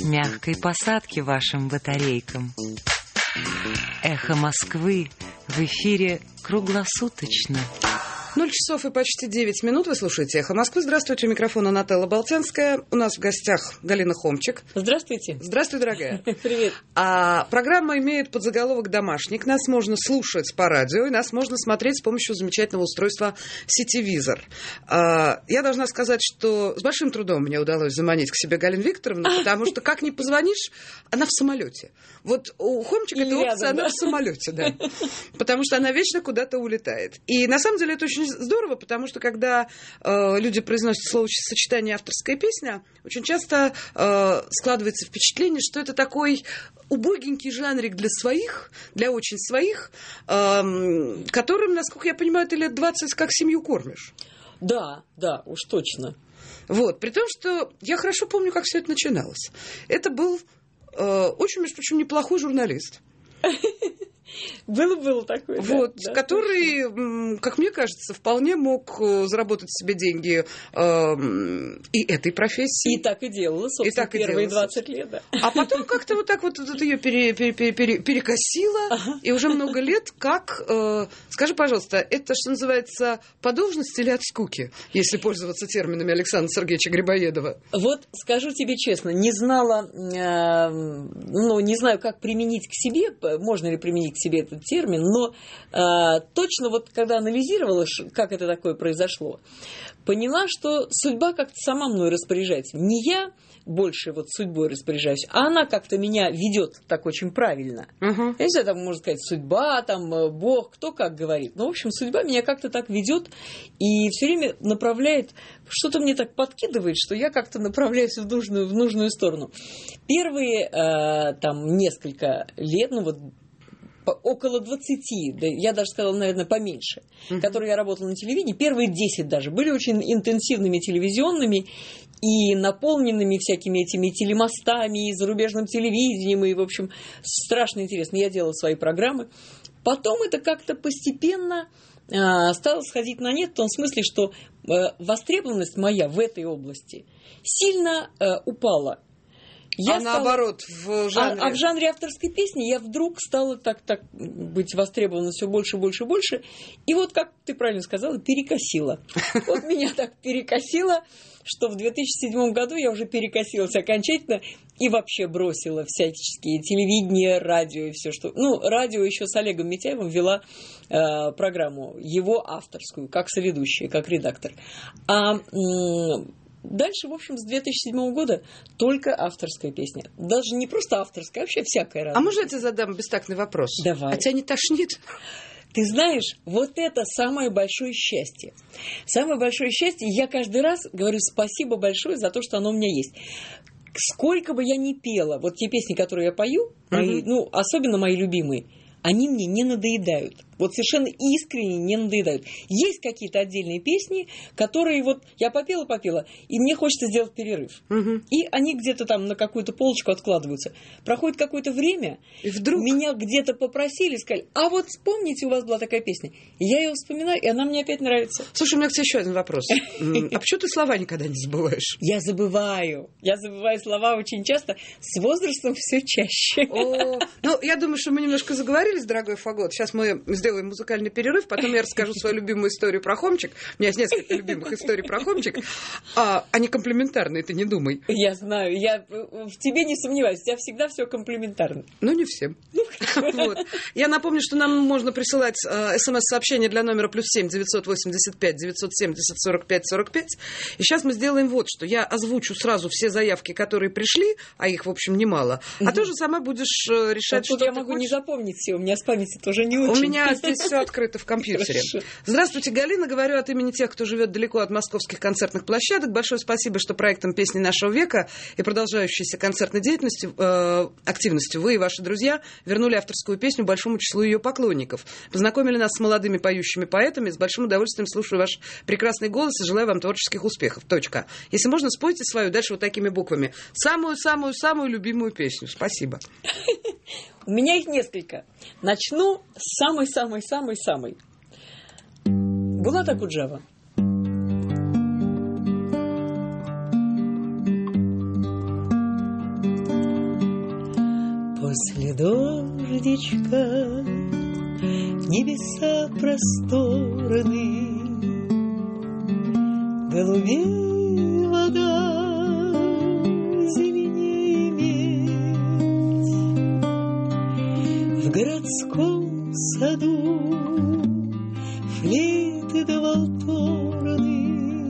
мягкой посадки вашим батарейкам. Эхо Москвы в эфире круглосуточно. 0 часов и почти 9 минут. Вы слушаете «Эхо Москвы». Здравствуйте, у микрофона Нателла Болтянская. У нас в гостях Галина Хомчик. Здравствуйте. Здравствуй, дорогая. Привет. Программа имеет подзаголовок «Домашник». Нас можно слушать по радио, и нас можно смотреть с помощью замечательного устройства «Сетевизор». Я должна сказать, что с большим трудом мне удалось заманить к себе Галину Викторовну, потому что, как ни позвонишь, она в самолете. Вот у Хомчика эта опция, она в самолете, да. Потому что она вечно куда-то улетает. И на самом деле это очень здорово, потому что когда люди произносят словосочетание «авторская песня», очень часто складывается впечатление, что это такой убогенький жанрик для своих, для очень своих, которым, насколько я понимаю, ты лет 20 как семью кормишь. Да, уж точно. Вот, при том, что я хорошо помню, как все это начиналось. Это был очень, между прочим, неплохой журналист. Было такое. Вот, да, который, точно, как мне кажется, вполне мог заработать себе деньги и этой профессии. И так и делала, собственно, первые 20 лет. Да. А потом как-то вот так вот ее перекосило, и уже много лет как... Скажи, пожалуйста, это, что называется, по должности или от скуки, если пользоваться терминами Александра Сергеевича Грибоедова? Вот скажу тебе честно, не знала, не знаю, как применить к себе, можно ли применить к себе этот термин, но точно вот когда анализировала, как это такое произошло, поняла, что судьба как-то сама мной распоряжается. Не я больше вот судьбой распоряжаюсь, а она как-то меня ведет так очень правильно. Я не знаю, там можно сказать судьба, там Бог, кто как говорит. Но, в общем, судьба меня как-то так ведет и все время направляет, что-то мне так подкидывает, что я как-то направляюсь в нужную сторону. Первые там несколько лет, около 20, да, я даже сказала, наверное, поменьше, которые я работала на телевидении, первые 10 даже, были очень интенсивными телевизионными и наполненными всякими этими телемостами, и зарубежным телевидением, и, в общем, страшно интересно. Я делала свои программы. Потом это как-то постепенно стало сходить на нет, в том смысле, что востребованность моя в этой области сильно упала. Наоборот, в жанре... А в жанре авторской песни я вдруг стала так быть востребована все больше, больше, больше. И вот, как ты правильно сказала, перекосила. Вот меня так перекосило, что в 2007 году я уже перекосилась окончательно и вообще бросила всяческие телевидение, радио и все, что... радио еще с Олегом Митяевым вела программу, его авторскую, как соведущая, как редактор. Дальше, в общем, с 2007 года только авторская песня. Даже не просто авторская, а вообще всякая разная. А можно я тебе задам бестактный вопрос? Давай. А тебя не тошнит? Ты знаешь, вот это самое большое счастье. Самое большое счастье. Я каждый раз говорю спасибо большое за то, что оно у меня есть. Сколько бы я ни пела, вот те песни, которые я пою, мои, особенно мои любимые, они мне не надоедают. Вот совершенно искренне не надоедают. Есть какие-то отдельные песни, которые вот я попела, и мне хочется сделать перерыв. И они где-то там на какую-то полочку откладываются. Проходит какое-то время, и вдруг меня где-то попросили, сказали, а вот вспомните, у вас была такая песня. И я ее вспоминаю, и она мне опять нравится. Слушай, у меня к тебе еще один вопрос. А почему ты слова никогда не забываешь? Я забываю слова очень часто, с возрастом все чаще. Я думаю, что мы немножко заговорились, дорогой Фагот. Сейчас мы сделаем музыкальный перерыв, потом я расскажу свою любимую историю про Хомчик. У меня есть несколько любимых историй про Хомчик. Они комплиментарные, ты не думай. Я знаю, я в тебе не сомневаюсь, у тебя всегда все комплиментарно. Не всем. Я напомню, что нам можно присылать смс-сообщение для номера +7 985 970 45 45. И сейчас мы сделаем вот что. Я озвучу сразу все заявки, которые пришли, а их, в общем, немало. А ты же сама будешь решать, что ты я могу не запомнить все, у меня с памяти тоже не очень. У меня здесь все открыто в компьютере. Хорошо. Здравствуйте, Галина. Говорю от имени тех, кто живет далеко от московских концертных площадок. Большое спасибо, что проектом «Песни нашего века» и продолжающейся концертной деятельностью, активностью вы и ваши друзья вернули авторскую песню большому числу ее поклонников. Познакомили нас с молодыми поющими поэтами. С большим удовольствием слушаю ваш прекрасный голос и желаю вам творческих успехов. Точка. Если можно, спойте свою дальше вот такими буквами. Самую-самую-самую любимую песню. Спасибо. У меня их несколько. Начну с самой-самой-самой-самой. Булат Акуджава. После дождичка небеса просторны, голубей вода, зеленее медь. В городском саду флейты да валторны,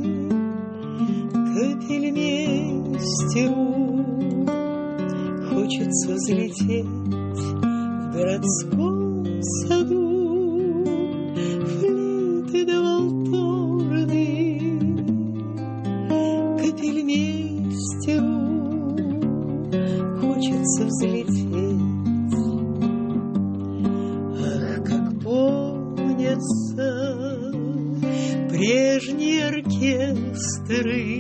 капельмейстеру хочется взлететь. В городском саду флейты да валторны, капельмейстеру хочется взлететь. Ах, как помнятся прежние оркестры,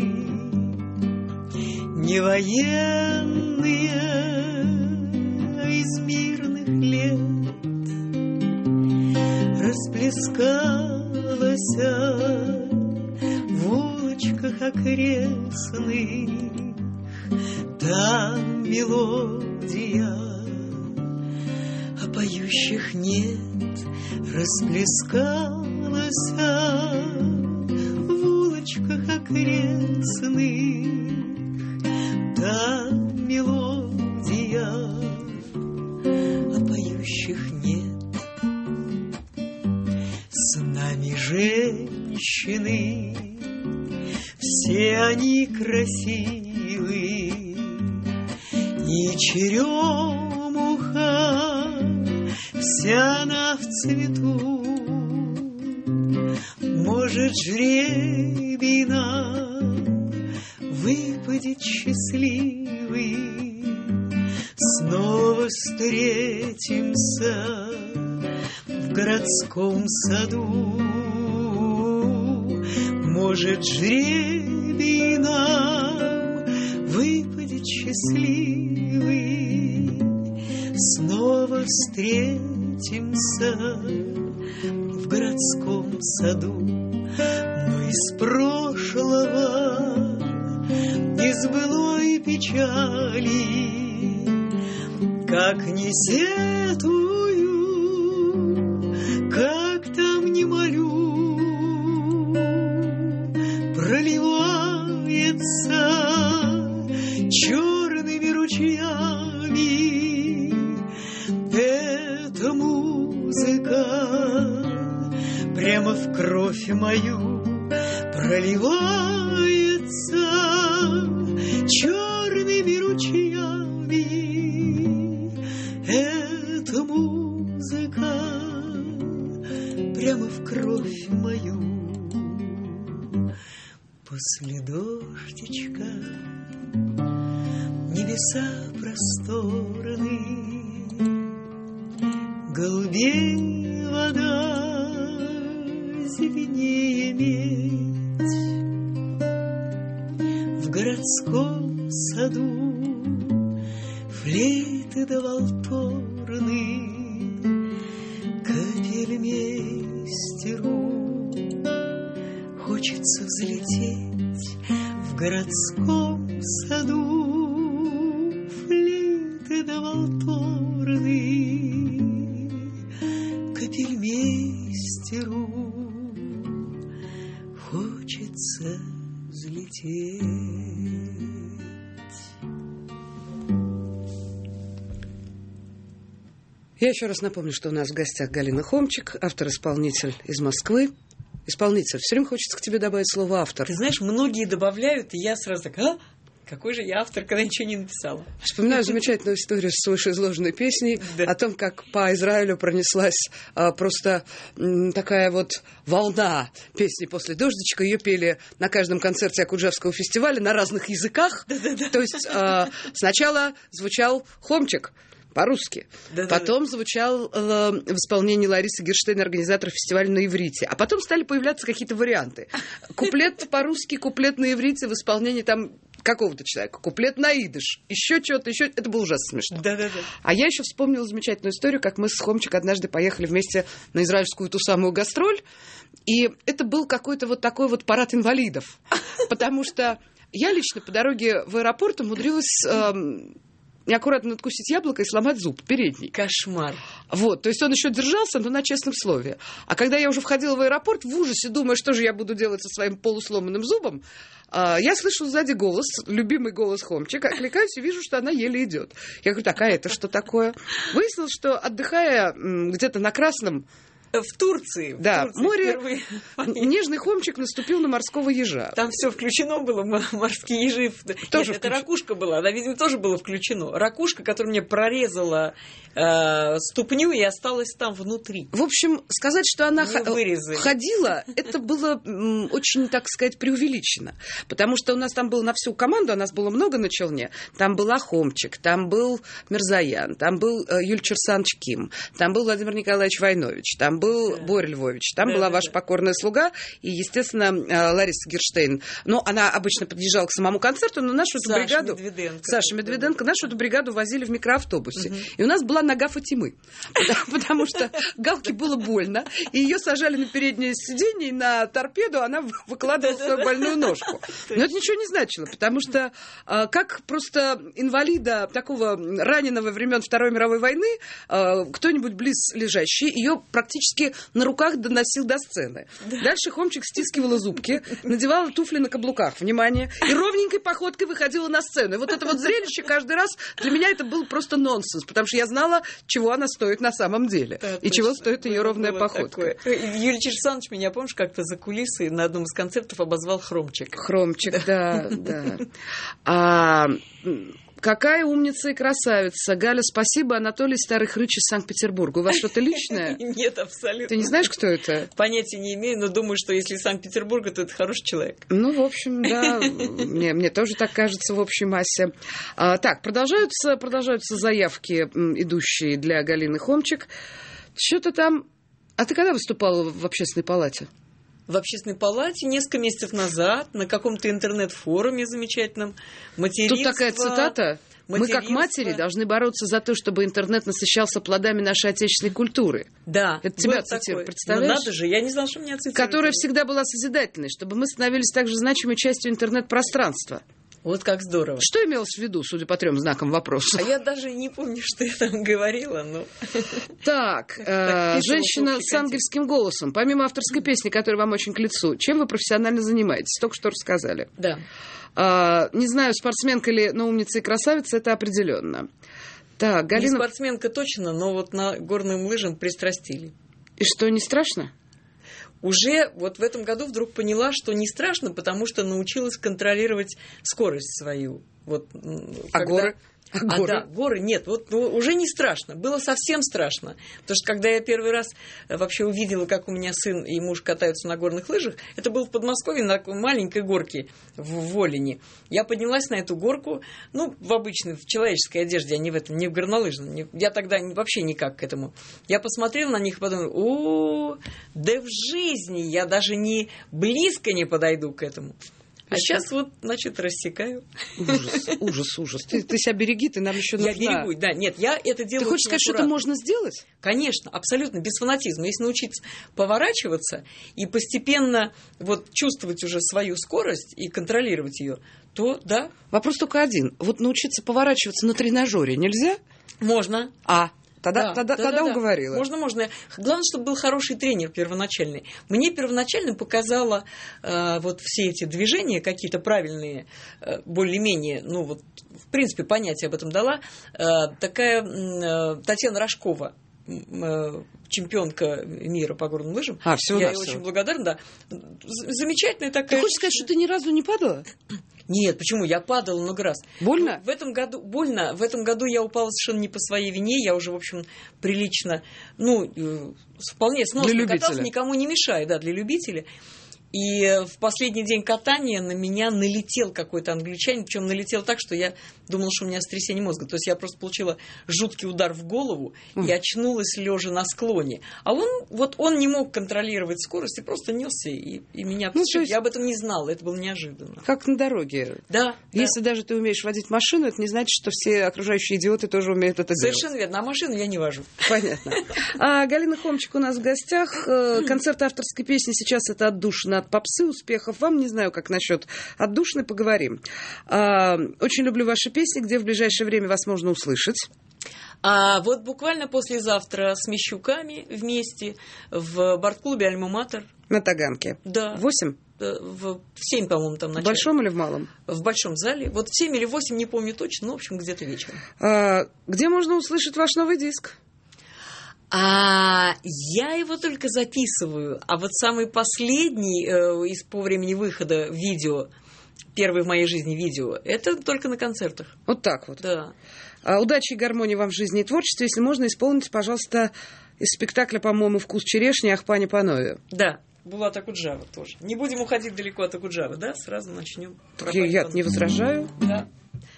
не военные, а из мирных лет. Расплескалась в улочках окрестных там мелодия, а поющих нет. Расплескалась в улочках окрестных там мелодия, а поющих нет. С нами женщины, все они красивы, и черемуха вся она в цвету. Может, жребий нам выпадет счастливый, снова встретимся в городском саду. Может, жребий нам выпадет счастливый, снова встретимся в городском саду. Мы из прошлого, из былой печали, как не сетую, как там не молю, проливается черными ручьями эта музыка, прямо в кровь мою проливается черными ручьями эта музыка, прямо в кровь мою. После дождичка небеса просторны, голубей вода, зеленее медь. В городском саду флейты да валторны, капельмейстеру хочется взлететь. В городском саду флейты да валторны, капельмейстеру хочется взлететь. Я еще раз напомню, что у нас в гостях Галина Хомчик, автор-исполнитель из Москвы. Исполнитель. Все время хочется к тебе добавить слово «автор». Ты знаешь, многие добавляют, и я сразу так, какой же я автор, когда ничего не написала. Вспоминаю замечательную историю с вышеизложенной песней о том, как по Израилю пронеслась просто такая вот волна песни «После дождичка». Ее пели на каждом концерте Акуджавского фестиваля на разных языках. То есть сначала звучал Хомчик по-русски. Потом звучал в исполнении Ларисы Герштейн, организатора фестиваля, на иврите. А потом стали появляться какие-то варианты. Куплет по-русски, куплет на иврите в исполнении там какого-то человека, куплет на идыш, еще что-то, еще. Это было ужасно смешно. А я еще вспомнила замечательную историю, как мы с Хомчик однажды поехали вместе на израильскую ту самую гастроль, и это был какой-то вот такой вот парад инвалидов. Потому что я лично по дороге в аэропорт умудрилась неаккуратно надкусить яблоко и сломать зуб передний. Кошмар. Вот, то есть он еще держался, но на честном слове. А когда я уже входила в аэропорт, в ужасе, думая, что же я буду делать со своим полусломанным зубом, я слышу сзади голос, любимый голос Хомчик, окликаюсь и вижу, что она еле идет. Я говорю, так, а это что такое? Выяснилось, что отдыхая где-то на Красном, в Турции. Да, в Турции море, впервые. нежный Хомчик наступил на морского ежа. Там все включено было, морские ежи. Тоже Нет, это ракушка была, она, видимо, тоже было включено. Ракушка, которая мне прорезала ступню и осталась там внутри. В общем, сказать, что она вырезали. ходила, это было очень, так сказать, преувеличено. Потому что у нас там было на всю команду, у нас было много на челне. Там был Хомчик, там был Мирзаян, там был Юль Черсанович Ким, там был Владимир Николаевич Войнович, там был Боря Львович, там была ваша покорная слуга и, естественно, Лариса Герштейн. Но она обычно подъезжала к самому концерту, но нашу эту бригаду... Саша Медведенко. Нашу эту бригаду возили в микроавтобусе. И у нас была нога Фатимы. Потому что Галке было больно, и ее сажали на переднее сиденье, и на торпеду она выкладывала свою больную ножку. Но это ничего не значило, потому что как просто инвалида, такого раненого времен Второй мировой войны, кто-нибудь близлежащий ее практически на руках доносил до сцены. Дальше Хомчик стискивала зубки, надевала туфли на каблуках, внимание, и ровненькой походкой выходила на сцену. И вот это вот зрелище каждый раз, для меня это был просто нонсенс, потому что я знала, чего она стоит на самом деле, да, и чего стоит ее ровная походка. Юрий Черсанович меня, помнишь, как-то за кулисой на одном из концертов обозвал Хромчик. Хромчик, да. Какая умница и красавица. Галя, спасибо. Анатолий Старый Хрыч из Санкт-Петербурга. У вас что-то личное? Нет, абсолютно. Ты не знаешь, кто это? Понятия не имею, но думаю, что если из Санкт-Петербурга, то это хороший человек. Ну, в общем, да. Мне тоже так кажется в общей массе. Так, продолжаются заявки, идущие для Галины Хомчик. Что-то там... А ты когда выступала в Общественной палате? В Общественной палате несколько месяцев назад на каком-то интернет-форуме замечательном. Материнство. Тут такая цитата. Мы, как матери, должны бороться за то, чтобы интернет насыщался плодами нашей отечественной культуры. Да. Это тебя цитируют, представляешь? Ну, надо же, я не знала, что меня цитируют. Которая всегда была созидательной, чтобы мы становились также значимой частью интернет-пространства. Вот как здорово. Что имелось в виду, судя по 3 знакам вопроса? А я даже не помню, что я там говорила. Но... Так, женщина с ангельским голосом. Помимо авторской песни, которая вам очень к лицу, чем вы профессионально занимаетесь? Только что рассказали. Да. Не знаю, спортсменка ли, но умница и красавица, это определенно. Так, Галина... Не спортсменка точно, но вот на горным лыжам пристрастили. И что, не страшно? Уже вот в этом году вдруг поняла, что не страшно, потому что научилась контролировать скорость свою. Вот, горы? Да, горы нет, вот уже не страшно, было совсем страшно, потому что когда я первый раз вообще увидела, как у меня сын и муж катаются на горных лыжах, это было в Подмосковье на маленькой горке в Волине. Я поднялась на эту горку, в обычной, в человеческой одежде, а не в горнолыжном. Я тогда вообще никак к этому. Я посмотрела на них и подумала, да в жизни я даже близко не подойду к этому. А сейчас вот, значит, рассекаю. Ужас. Ты себя береги, ты нам еще нужна. Я берегу, да. Нет, я это делаю. Ты хочешь сказать, что это можно сделать? Конечно, абсолютно, без фанатизма. Если научиться поворачиваться и постепенно вот чувствовать уже свою скорость и контролировать ее, то да. Вопрос только один. Вот научиться поворачиваться на тренажере нельзя? Можно. Тогда уговорила. Можно. Главное, чтобы был хороший тренер первоначальный. Мне первоначально показала вот все эти движения, какие-то правильные, более-менее, в принципе, понятие об этом дала, такая Татьяна Рожкова, чемпионка мира по горным лыжам. Я ей очень благодарна, да. Замечательная такая. Ты хочешь сказать, что ты ни разу не падала? Нет, почему? Я падала много раз. Больно? В этом году больно. В этом году я упала совершенно не по своей вине. Я уже, в общем, прилично, вполне сносно каталась, никому не мешая, да, для любителей. И в последний день катания на меня налетел какой-то англичанин, причем налетел так, что я думала, что у меня сотрясение мозга. То есть я просто получила жуткий удар в голову и очнулась лежа на склоне. А он не мог контролировать скорость и просто несся, и меня... Я об этом не знала, это было неожиданно. Как на дороге. Да. Если даже ты умеешь водить машину, это не значит, что все окружающие идиоты тоже умеют это делать. Совершенно верно. А машину я не вожу. Понятно. Галина Хомчик у нас в гостях. Концерт авторской песни сейчас это отдушина от попсы успехов вам. Не знаю, как насчет отдушины, поговорим. Очень люблю ваши песни. Где в ближайшее время вас можно услышать? Вот буквально послезавтра с Мещуками вместе в борт-клубе «Альма-Матер». На Таганке? Да. 8? В 7, по-моему, там начало. В большом или в малом? В большом зале. Вот в 7 или 8, не помню точно, но, в общем, где-то вечером. Где можно услышать ваш новый диск? Я его только записываю. А вот самый последний по времени выхода видео, первый в моей жизни видео, это только на концертах. Вот так вот? Да. Удачи и гармонии вам в жизни и творчестве. Если можно, исполните, пожалуйста, из спектакля, по-моему, «Вкус черешни» Ахпани Панове. Да, Булат Акуджава тоже. Не будем уходить далеко от Акуджавы, да? Сразу начнем. Я не возражаю. Да.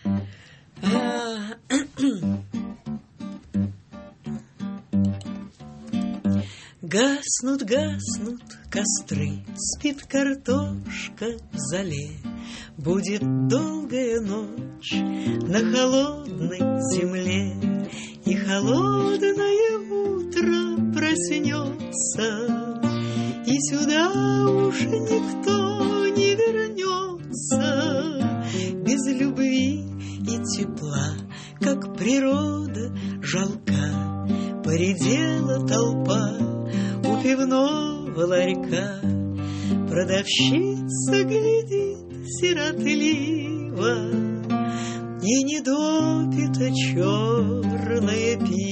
Гаснут, гаснут костры, спит картошка в зале. Будет долгая ночь на холодной земле, и холодное утро проснется, и сюда уж никто не вернется. Без любви и тепла, как природа жалка, поредела толпа у пивного ларька. Продавщица глядит сиротливо, и не допито черное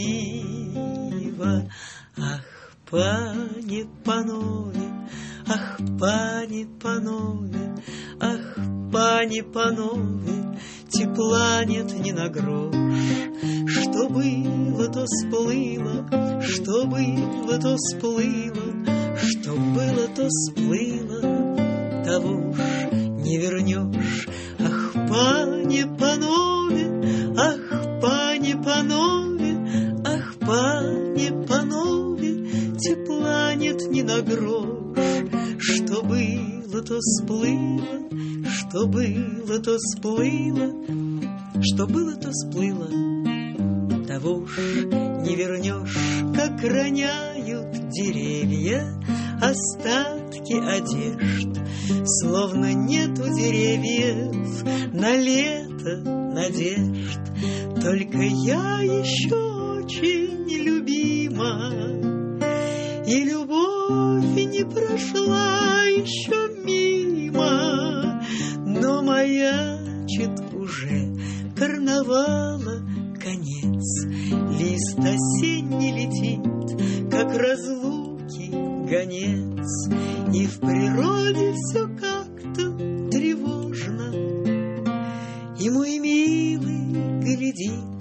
пиво. Ах, пани Панове, ах, пани Панове, ах, пани Панове, тепла нет ни на грош. Что было, то сплыло, что было, то сплыло, что было, то сплыло, того уж не вернешь. Ах, пани Панове, ах, пани Панове, ах, пани Панове, тепла нет ни на грош. Что было, то сплыло, что было, то сплыло, что было, то сплыло, того уж не вернешь. Как роняют деревья остатки одежд, словно нету деревьев на лето надежд. Только я еще очень любима, и любовь не прошла еще мимо, но маячит уже карнавала конец. Лист осенний летит, как разлуки гонец, и в природе все как-то тревожно, и мой милый глядит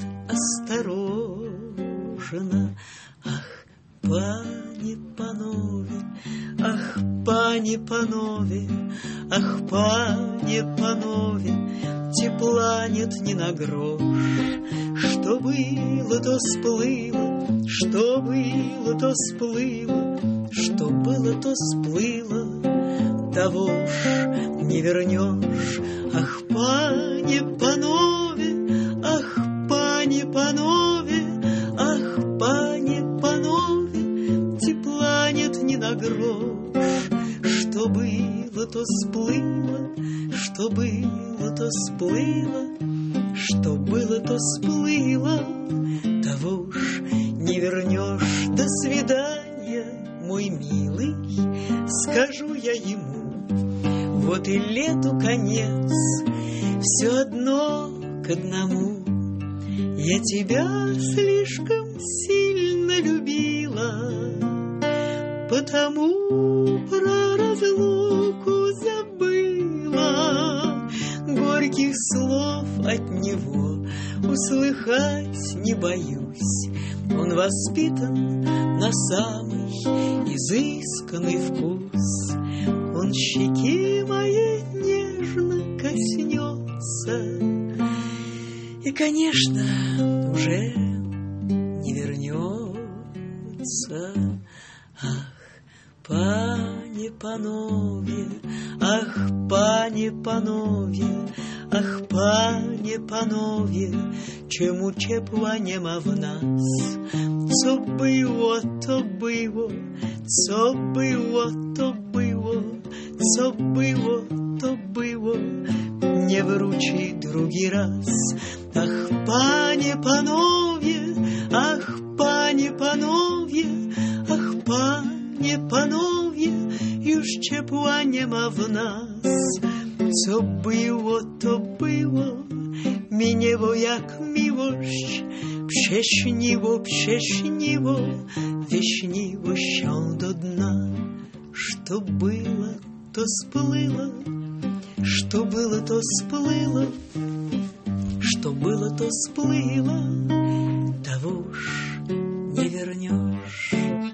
осторожно. Ах, пани Панове, ах, пани Панове, ах, пани Панове, тепла нет ни на грош. Что было, то сплыло, что было, то сплыло, что было, то сплыло, того уж не вернешь. Ах, пани Панове, ах, пани Панове, ах, пани Панове, тепла нет ни на грош. Что было, то сплыло, что было, то сплыло, что было, то сплыло, того уж не вернешь. До свидания, мой милый, скажу я ему. Вот и лету конец, все одно к одному. Я тебя слишком сильно любила, потому про разлуку забыла. Горьких слов от него услыхать не боюсь. Он воспитан на самый изысканный вкус. Он щеки моей нежно коснется и, конечно, уже не вернется. Ах, пани Панове, ах, пани Панове, ах, пани Панове, чому ciepła nie ma w nas? Co było, to było, co było, to było, Co było, to było, nie wróci drugi raz. Ach, panie, panowie, ach, panie, panowie, ach, panie, panowie, już ciepła nie ma w nas. Co było, to było, minęło jak miłość, prześniło, prześniło, wyśniło się do dna. Что было, то сплыло, что было, то сплыло, что было, то сплыло, того уж не вернешь.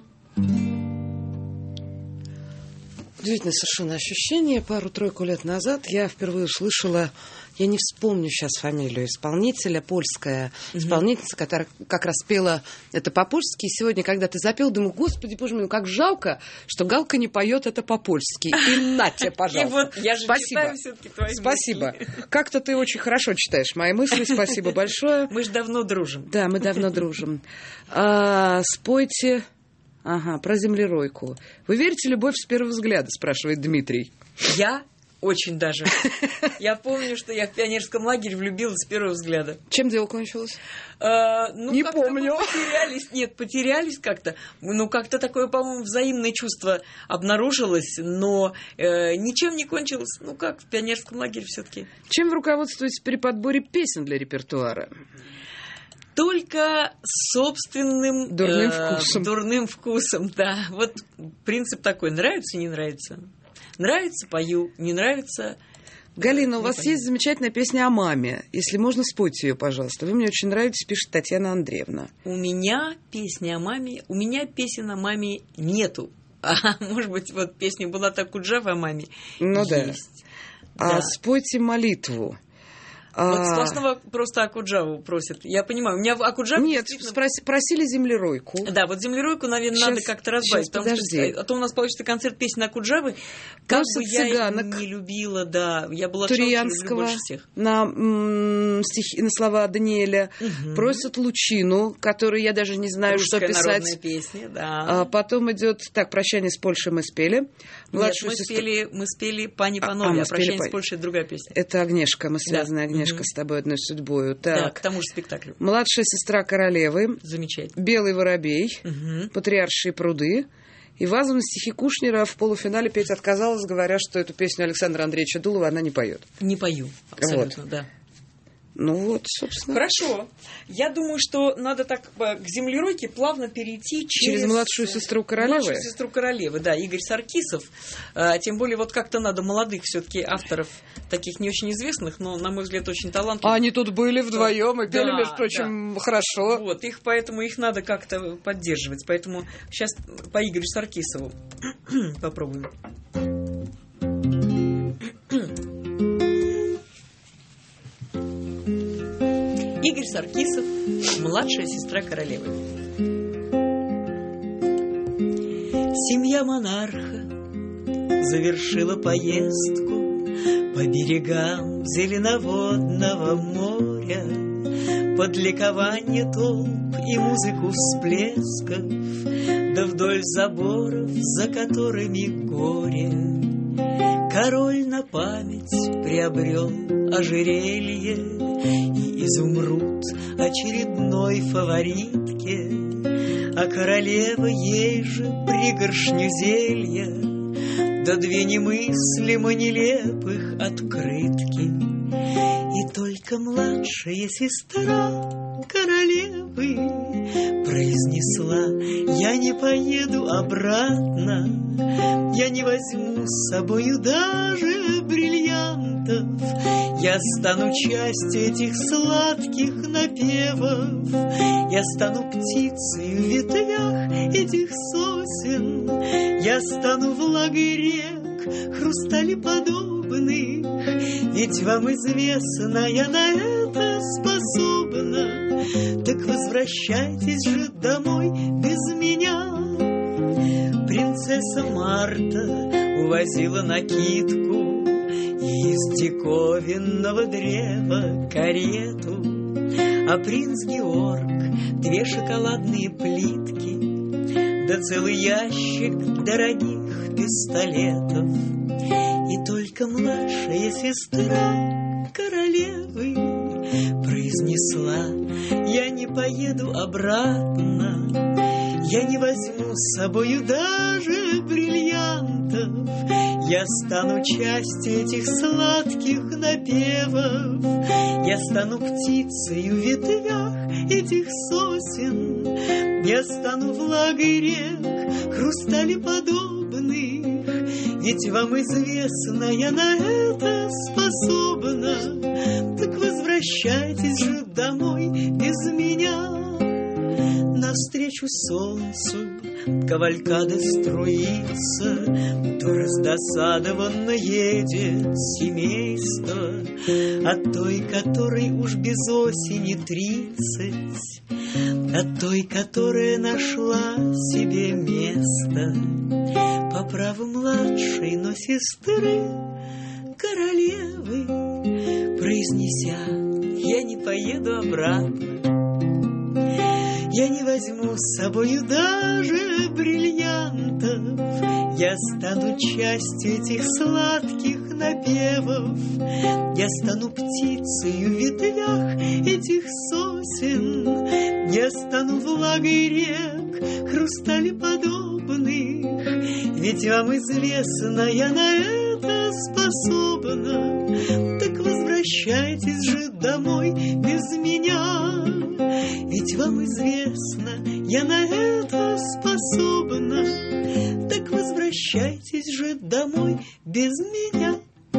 Удивительное совершенно ощущение. Пару-тройку лет назад я впервые услышала, я не вспомню сейчас фамилию исполнителя, польская исполнительница, которая как раз пела это по-польски. И сегодня, когда ты запел, думаю, господи, боже мой, ну как жалко, что Галка не поет это по-польски. И на тебе, пожалуйста. И вот я же читаю все-таки твои Спасибо. Как-то ты очень хорошо читаешь мои мысли. Спасибо большое. Мы же давно дружим. Да, мы давно дружим. Спойте... Ага, про землеройку. Вы верите в любовь с первого взгляда, спрашивает Дмитрий. Я очень даже. Я помню, что я в пионерском лагере влюбилась с первого взгляда. Чем дело кончилось? Не помню. Потерялись как-то. Ну, как-то такое, по-моему, взаимное чувство обнаружилось, но ничем не кончилось. Ну, как в пионерском лагере все-таки. Чем вы руководствуетесь при подборе песен для репертуара? Только собственным дурным вкусом, да. Вот принцип такой. Нравится, не нравится. Нравится, пою. Не нравится... Галина, у вас есть замечательная песня о маме. Если можно, спойте ее, пожалуйста. Вы мне очень нравитесь, пишет Татьяна Андреевна. У меня песни о маме... У меня песен о маме нету. А может быть, вот песня была так Акуджава о маме. Ну есть. Да. А спойте молитву. Вот сплошного просто Акуджаву просят. Я понимаю, у меня Акуджава... Нет, просили землеройку. Да, вот землеройку, наверное, надо как-то разбавить. Подожди. А то у нас получится концерт песен Акуджавы. Как бы я не любила, да. Я была Туриянского больше всех. На слова Даниэля. Просят Лучину, которую я даже не знаю, Русская что писать. Народная песня, да. Потом идет... Так, «Прощание с Польшей» мы спели. Нет, мы спели «Пани Панове», а «Прощание с Польшей» — другая песня. Это Агнешка, мы связаны, Агнешка, с тобой одной судьбою. Так. Да, к тому же спектаклю. «Младшая сестра королевы». Замечательно. «Белый воробей». «Патриаршие пруды». И вазу на стихи Кушнера в полуфинале петь отказалась, говоря, что эту песню Александра Андреевича Дулова она не поет. Не пою, абсолютно, да. Ну вот, собственно. Хорошо. Я думаю, что надо так к землеройке плавно перейти через «Младшую сестру королевы». «Младшую сестру королевы», да, Игорь Саркисов. Тем более, вот как-то надо молодых все-таки авторов, таких не очень известных, но, на мой взгляд, очень талантливых. Они тут были вдвоем и пели, между прочим, хорошо. Вот, поэтому их надо как-то поддерживать. Поэтому сейчас по Игорю Саркисову попробуем. Игорь Саркисов, «Младшая сестра королевы». Семья монарха завершила поездку по берегам зеленоводного моря, под ликование толп и музыку всплесков, да вдоль заборов, за которыми горе. Король на память приобрел ожерелье и изумруд очередной фаворитке, а королева ей же пригоршню зелья, да две немыслимо нелепых открытки. И только младшая сестра королевы произнесла: я не поеду обратно, я не возьму с собою даже бриллиантов, я стану частью этих сладких напевов, я стану птицей в ветвях этих сосен, я стану влагой рек хрусталеподобных, ведь вам известно, я на это способна. Так возвращайтесь же домой без меня. Принцесса Марта увозила накидку и из диковинного древа карету, а принц Георг две шоколадные плитки, да целый ящик дорогих пистолетов. И только младшая сестра королевы произнесла: я не поеду обратно, я не возьму с собою даже бриллиантов, я стану частью этих сладких напевов, я стану птицей в ветвях этих сосен, я стану влагой рек хрусталеподобных, ведь вам известно, я на это способна. Так возвращайтесь же домой без меня. Навстречу солнцу кавалькада струится, то раздосадованно едет семейство от той, которой уж без осени 30, от той, которая нашла себе место по праву младшей, но сестры королевы, произнеся: я не поеду обратно, я не возьму с собою даже бриллиантов, я стану частью этих сладких напевов, я стану птицей в ветвях этих сосен, я стану влагой рек хрусталеподобных, ведь вам известно, я на это способна. Так возвращайтесь же домой без меня, ведь вам известно, я на это способна. Так возвращайтесь же домой без меня.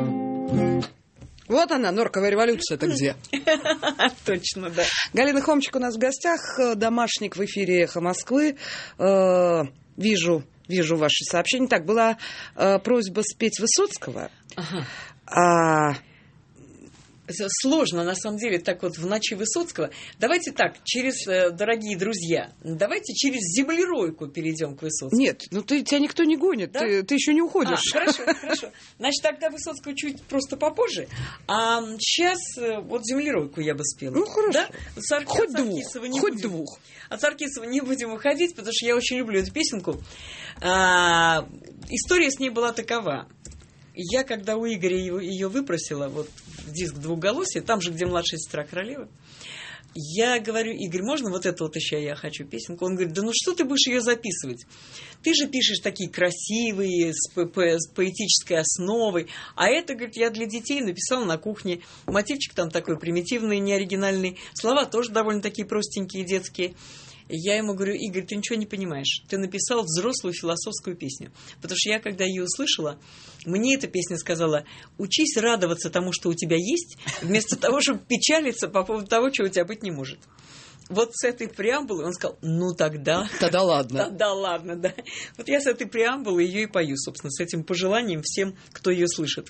Вот она, норковая революция-то где? Точно, да. Галина Хомчик у нас в гостях, домашник в эфире «Эхо Москвы». Вижу ваши сообщения. Так, была просьба спеть Высоцкого. Ага. Сложно, на самом деле, так вот в ночи Высоцкого. Давайте так, дорогие друзья, давайте через землеройку перейдем к Высоцкому. Нет, тебя никто не гонит, да? ты еще не уходишь. Хорошо. Значит, тогда Высоцкого чуть просто попозже. А сейчас вот землеройку я бы спела. Ну, хорошо. Да? Хоть двух. От Саркисова не будем уходить, потому что я очень люблю эту песенку. История с ней была такова. Я, когда у Игоря ее выпросила, вот в диск «Двухголосие», там же, где младшая сестра королевы, я говорю: Игорь, можно вот это вот еще я хочу песенку? Он говорит: да ну что ты будешь ее записывать? Ты же пишешь такие красивые, с поэтической основой. А это, говорит, я для детей написала на кухне. Мотивчик там такой примитивный, неоригинальный. Слова тоже довольно такие простенькие, детские. Я ему говорю: Игорь, ты ничего не понимаешь. Ты написал взрослую философскую песню. Потому что я, когда ее услышала, мне эта песня сказала: учись радоваться тому, что у тебя есть, вместо того, чтобы печалиться по поводу того, чего у тебя быть не может. Вот с этой преамбулой он сказал: ну тогда... Тогда ладно. Тогда ладно, да. Вот я с этой преамбулой ее и пою, собственно, с этим пожеланием всем, кто ее слышит.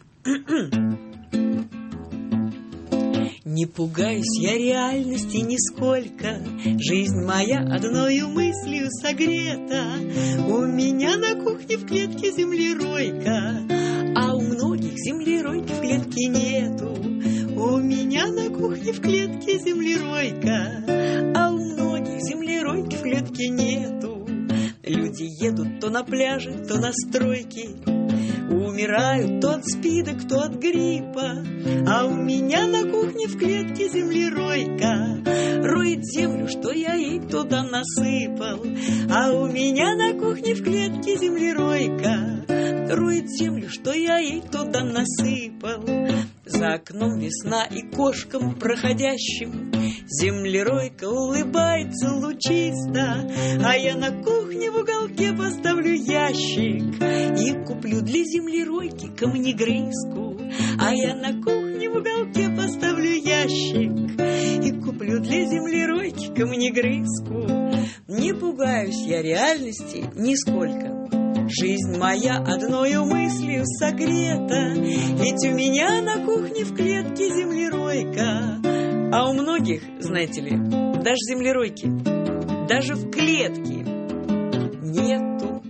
Не пугаюсь я реальности нисколько, жизнь моя одною мыслью согрета. У меня на кухне в клетке землеройка, а у многих землеройки в клетке нету. У меня на кухне в клетке землеройка, а у многих землеройки в клетке нету. Люди едут то на пляже, то на стройке, умирают то от спида, кто от гриппа. А у меня на кухне в клетке землеройка роет землю, что я ей туда насыпал. А у меня на кухне в клетке землеройка роет землю, что я ей туда насыпал. За окном весна, и кошкам проходящим землеройка улыбается лучисто. А я на кухне в уголке поставлю ящик и куплю для землеройки камнегрызку. А я на кухне в уголке поставлю ящик и куплю для землеройки камнегрызку. Не пугаюсь я реальности нисколько, жизнь моя одною мыслью согрета. Ведь у меня на кухне в клетке землеройка, а у многих, знаете ли, даже землеройки, даже в клетке нету.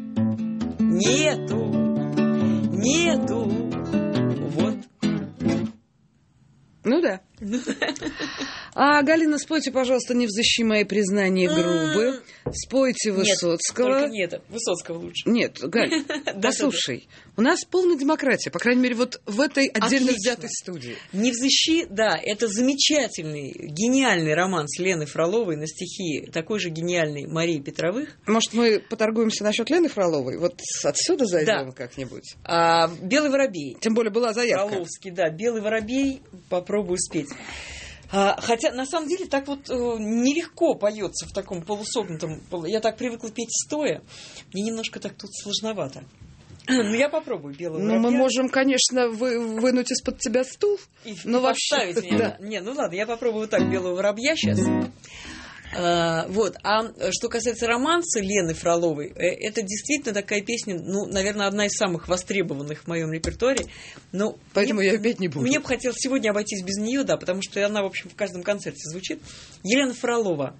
Вот. Ну да. А, Галина, спойте, пожалуйста, «Невзыщи мои признания грубы». Спойте Высоцкого. Нет, только не это. Высоцкого лучше. Нет, Галь, послушай, у нас полная демократия, по крайней мере, вот в этой отдельно взятой студии. «Невзыщи», да, это замечательный, гениальный роман с Леной Фроловой на стихи такой же гениальной Марии Петровых. Может, мы поторгуемся насчет Лены Фроловой? Вот отсюда зайдем как-нибудь? «Белый воробей». Тем более была заявка. Фроловский, да, «Белый воробей», попробую спеть. Хотя, на самом деле, так вот нелегко поется в таком полусогнутом... Я так привыкла петь стоя, мне немножко так тут сложновато. Ну, я попробую «Белого воробья». Ну, мы можем, конечно, вынуть из-под тебя стул, но вообще... Меня. Да. Не, ну ладно, я попробую так «Белого воробья» сейчас. Вот. А что касается романса Лены Фроловой, это действительно такая песня, ну, наверное, одна из самых востребованных в моем репертуаре. Но поэтому я петь не буду. Мне бы хотелось сегодня обойтись без нее, да, потому что она, в общем, в каждом концерте звучит. Елена Фролова.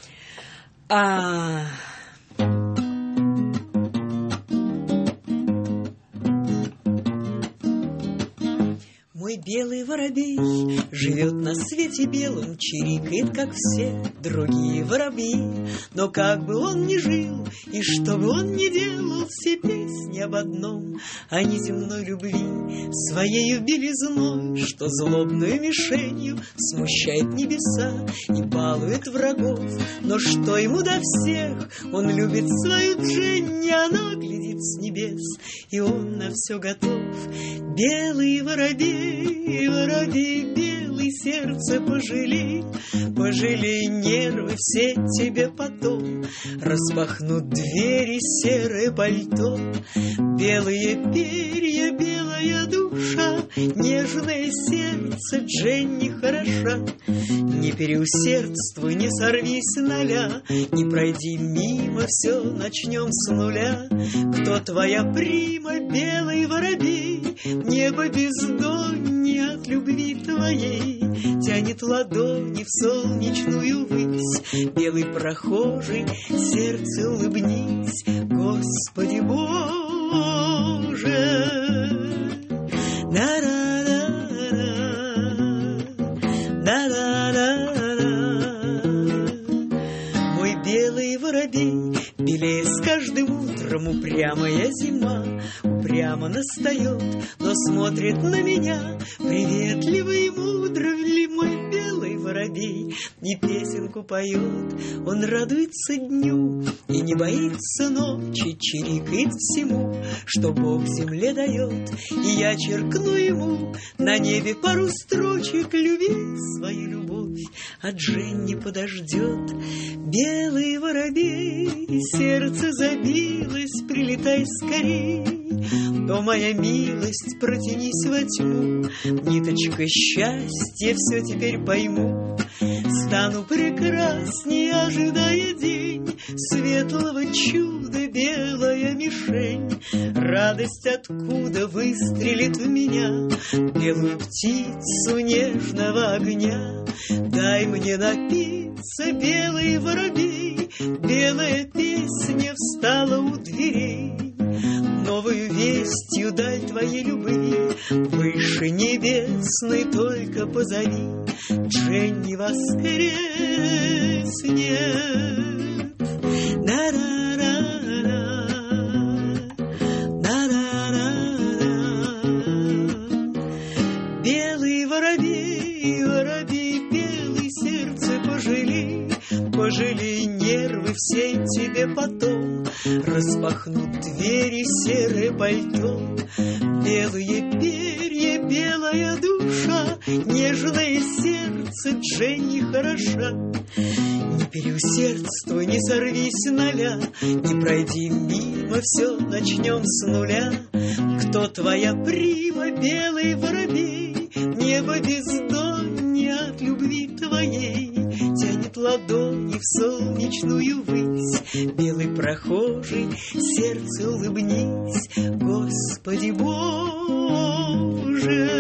Мой белый воробей живет на свете белом, чирикает, как все другие воробьи. Но как бы он ни жил, и что бы он ни делал, все песни об одном, о неземной любви, своею белизной, что злобную мишенью смущает небеса и балует врагов. Но что ему до всех, он любит свою Дженни, она глядит с небес, и он на все готов. Белый воробей, воробей белый, сердце пожалей, пожалей нервы все тебе потом, распахнут двери серое пальто, белые перья, белая душа, нежное сердце Дженни хороша. Не переусердствуй, не сорвись ноля, не пройди мимо, все начнем с нуля. Кто твоя прима, белый воробей? Небо бездоннее от любви твоей тянет ладони в солнечную высь. Белый прохожий, сердце улыбнись, Господи Боже. Мой белый воробей, белее с каждым утром упрямая зима, упрямо настает, но смотрит на меня приветливо и мудро ли мой белый воробей. И песенку поет, он радуется дню и не боится ночи, чирикает всему, что Бог земле дает. И я черкну ему на небе пару строчек, люби свою любовь, а Дженни подождет. Белый воробей, сердце забилось, прилетай скорей. О, моя милость, протянись во тьму, ниточка счастья, все теперь пойму. Стану прекрасней, ожидая день светлого чуда, белая мишень. Радость откуда выстрелит в меня, белую птицу нежного огня. Дай мне напиться, белый воробей, белая песня встала у дверей. Новую вестью даль твоей любви, выше небесной только позови. Дженни воскреснет. Белый воробей, воробей белый, сердце пожалей, пожалей нервы все тебе потом, распахнут двери серое пальто. Белые перья, белая душа, нежное сердце Дженни хороша. Не переусердствуй, не сорвись ноля, не пройди мимо, все начнем с нуля. Кто твоя прима, белый воробей? Небо бездоннее от любви твоей тянет ладони в солнечную высь. Белый прохожий, сердце улыбнись, Господи Боже.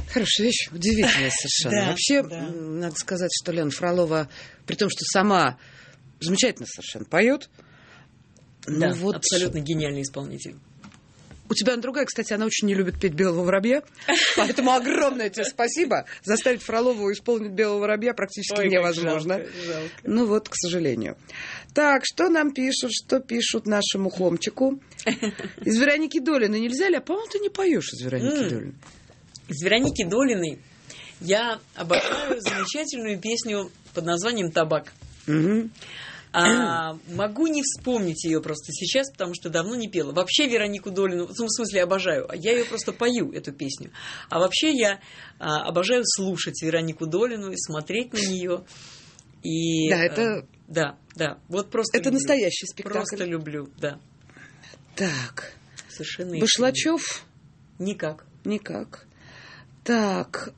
Хорошая вещь, удивительная совершенно. Да, Вообще, да. надо сказать, что Лена Фролова, при том, что сама замечательно совершенно поет, Да, вот абсолютно гениальный исполнитель. у тебя другая, кстати, она очень не любит петь «Белого воробья», поэтому огромное тебе спасибо. Заставить Фролову исполнить «Белого воробья» практически невозможно. Жалко. Ну вот, к сожалению. Так, что нам пишут, что пишут нашему Хомчику? Из Вероники Долиной нельзя ли? А, по-моему, ты не поешь из Вероники Долиной. Из Вероники Долиной я обожаю замечательную песню под названием «Табак». Мгм. Могу не вспомнить ее просто сейчас, потому что давно не пела. Вообще Веронику Долину, в смысле обожаю, я ее просто пою, эту песню. А вообще я обожаю слушать Веронику Долину и смотреть на нее. И, Да, это... Да, вот просто Это люблю. настоящий спектакль. Просто люблю, да. Так, Совершенно Башлачев? никак. Никак. Так,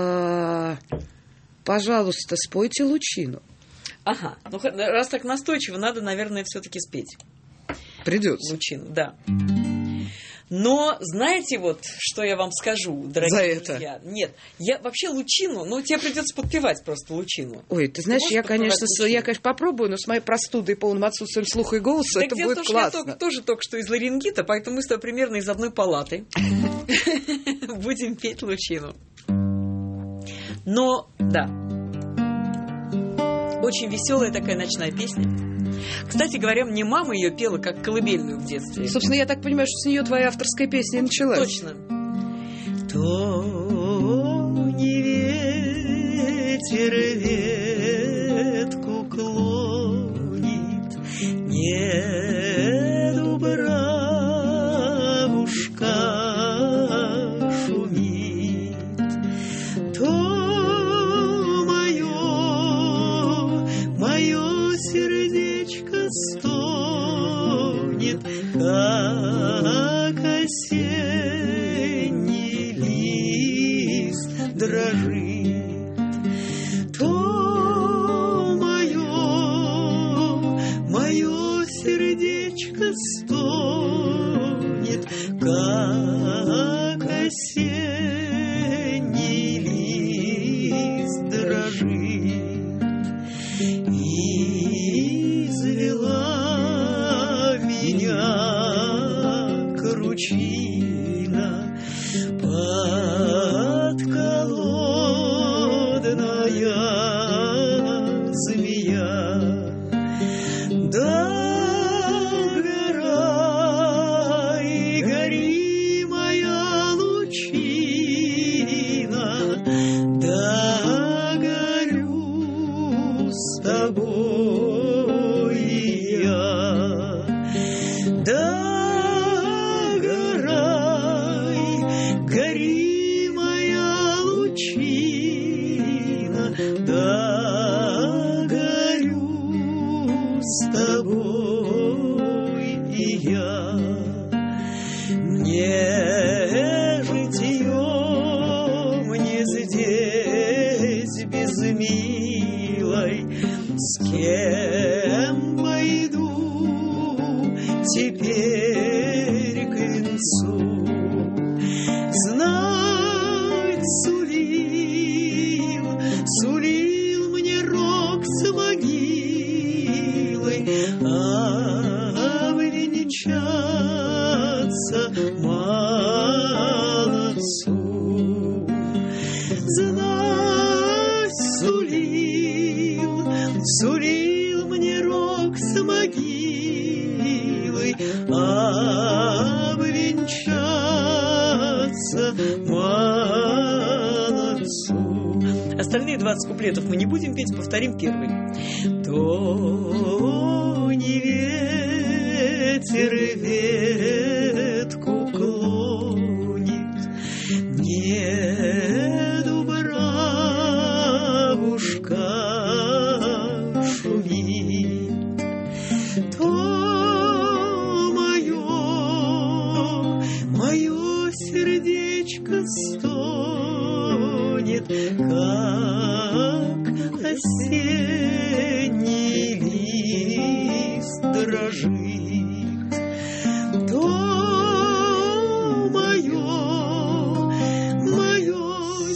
пожалуйста, спойте «Лучину». Ага, ну раз так настойчиво, надо, наверное, все-таки спеть Придется. «Лучину», да. Но знаете, вот, что я вам скажу, дорогие За это? друзья? Нет, я вообще «Лучину», ну, тебе придется подпевать просто «Лучину». Ой, ты знаешь, можешь я, подпевать конечно, «Лучину»? попробую, но с моей простудой и полным отсутствием слуха и голоса Так это дело в будет том, что классно. я тоже только что из ларингита, поэтому мы с тобой примерно из одной палаты будем петь «Лучину». Но, да, очень веселая такая ночная песня. Кстати говоря, мне мама ее пела как колыбельную в детстве. Собственно, я так понимаю, что с нее твоя авторская песня и началась. Точно. То не ветер ветку клонит, не дубравушка шумит, то мое сердечко стонет, как осенний лист дрожит, то мое сердечко стонет, как осенний лист дрожит. И извела меня кручина подколодная змея. Догорай, гори моя лучина, догорю с тобой я. Догорай, гори моя лучина, догорю с тобой я. Не житье мне здесь без милой, с кем пойду теперь к концу. Знать сулил мне рок с могилой, а венчаться молодцу. Знать сулил мне рок с могилой, а венчаться молодцу. Остальные 20 куплетов мы не будем петь, повторим первый. То не ветер ветку клонит, не дубравушка шумит, то мое сердечко стонет, как осенний лист дрожит, то мое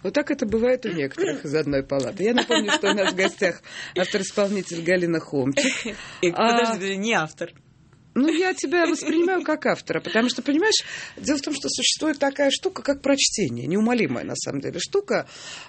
Вот так это бывает у некоторых из одной палаты. Я напомню, что у нас в гостях автор-исполнитель Галина Хомчик. Подожди, не автор. Ну, я тебя воспринимаю как автора, потому что, понимаешь, дело в том, что существует такая штука, как прочтение, неумолимая, на самом деле, штука.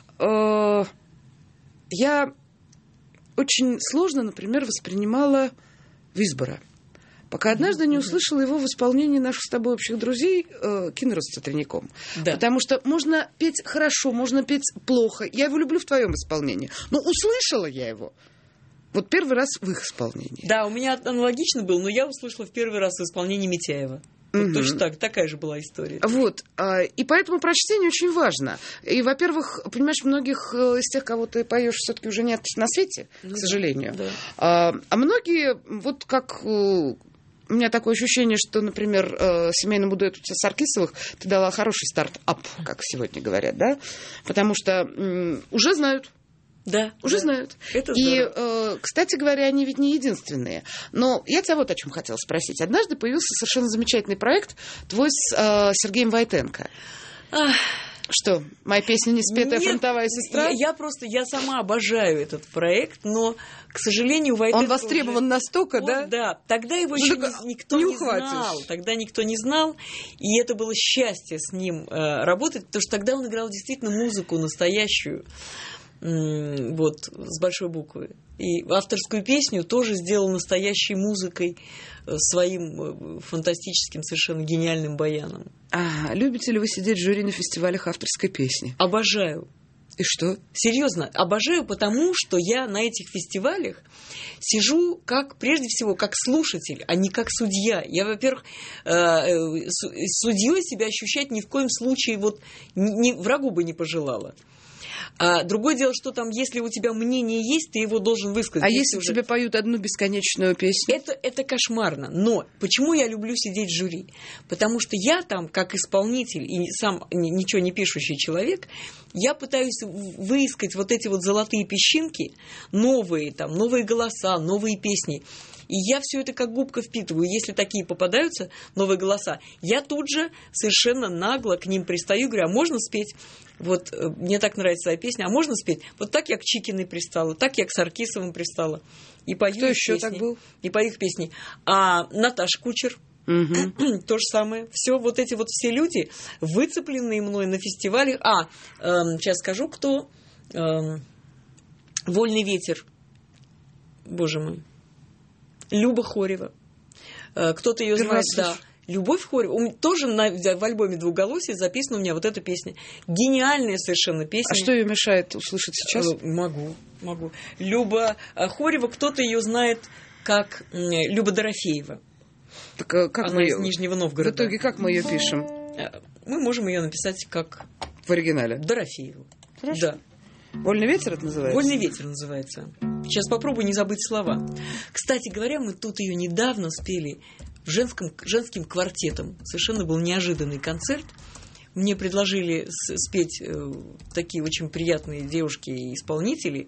Я очень сложно, например, воспринимала Висбора, пока однажды не услышала его в исполнении наших с тобой общих друзей Кинроса с Цетряняком. Да. Потому что можно петь хорошо, можно петь плохо. Я его люблю в твоем исполнении. Но услышала я его вот первый раз в их исполнении. Да, у меня аналогично был, но я услышала в первый раз в исполнении Митяева. Вот точно так, такая же была история. Вот, и поэтому прочтение очень важно. И, во-первых, понимаешь, многих из тех, кого ты поешь, все-таки уже нет на свете, к сожалению. Да. А многие, вот как... У меня такое ощущение, что, например, семейному дуэту Саркисовых ты дала хороший старт-ап, как сегодня говорят, да? Потому что уже знают. Да. Уже знают. Это и, кстати говоря, они ведь не единственные. Но я тебя вот о чем хотела спросить. Однажды появился совершенно замечательный проект твой с Сергеем Войтенко. Что, моя песня не спетая фронтовая сестра? Я сама обожаю этот проект, но, к сожалению, Войтенко... Он востребован настолько, да? Да, тогда его еще никто не знал. Тогда никто не знал, и это было счастье с ним работать, потому что тогда он играл действительно музыку настоящую, вот, с большой буквы. И авторскую песню тоже сделал настоящей музыкой, своим фантастическим, совершенно гениальным баяном. Любите ли вы сидеть в жюри на фестивалях авторской песни? Обожаю. И что? Серьезно, обожаю, потому что я на этих фестивалях сижу прежде всего, как слушатель, а не как судья. Я, во-первых, судьей себя ощущать ни в коем случае врагу бы не пожелала. А другое дело, что там, если у тебя мнение есть, ты его должен высказать. А если тебе поют одну бесконечную песню? Это кошмарно. Но почему я люблю сидеть в жюри? Потому что я там, как исполнитель и сам ничего не пишущий человек, я пытаюсь выискать вот эти вот золотые песчинки, новые голоса, новые песни. И я все это как губка впитываю. Если такие попадаются, новые голоса, я тут же совершенно нагло к ним пристаю, говорю, а можно спеть? Вот мне так нравится твоя песня, а можно спеть? Вот так я к Чикиной пристала, так я к Саркисовым пристала. И пою Кто их еще песни. Так был? И пою их песни. А Наташа Кучер, то же самое. Все вот эти вот все люди, выцепленные мной на фестивале. Сейчас скажу, кто. «Вольный ветер». Боже мой. Люба Хорева. Кто-то ее знает, да. Любовь Хорева. Тоже в альбоме «Двуголосие» записана у меня вот эта песня. Гениальная совершенно песня. А что ее мешает услышать сейчас? Могу. Люба Хорева, кто-то ее знает как Люба Дорофеева. Так, как она из Нижнего Новгорода. В итоге как мы ее пишем? Мы можем ее написать как... В оригинале? Дорофеева. Хорошо. Да. «Вольный ветер» это называется? «Вольный ветер» называется. Сейчас попробую не забыть слова. Кстати говоря, мы тут ее недавно спели женским квартетом. Совершенно был неожиданный концерт. Мне предложили спеть такие очень приятные девушки и исполнители,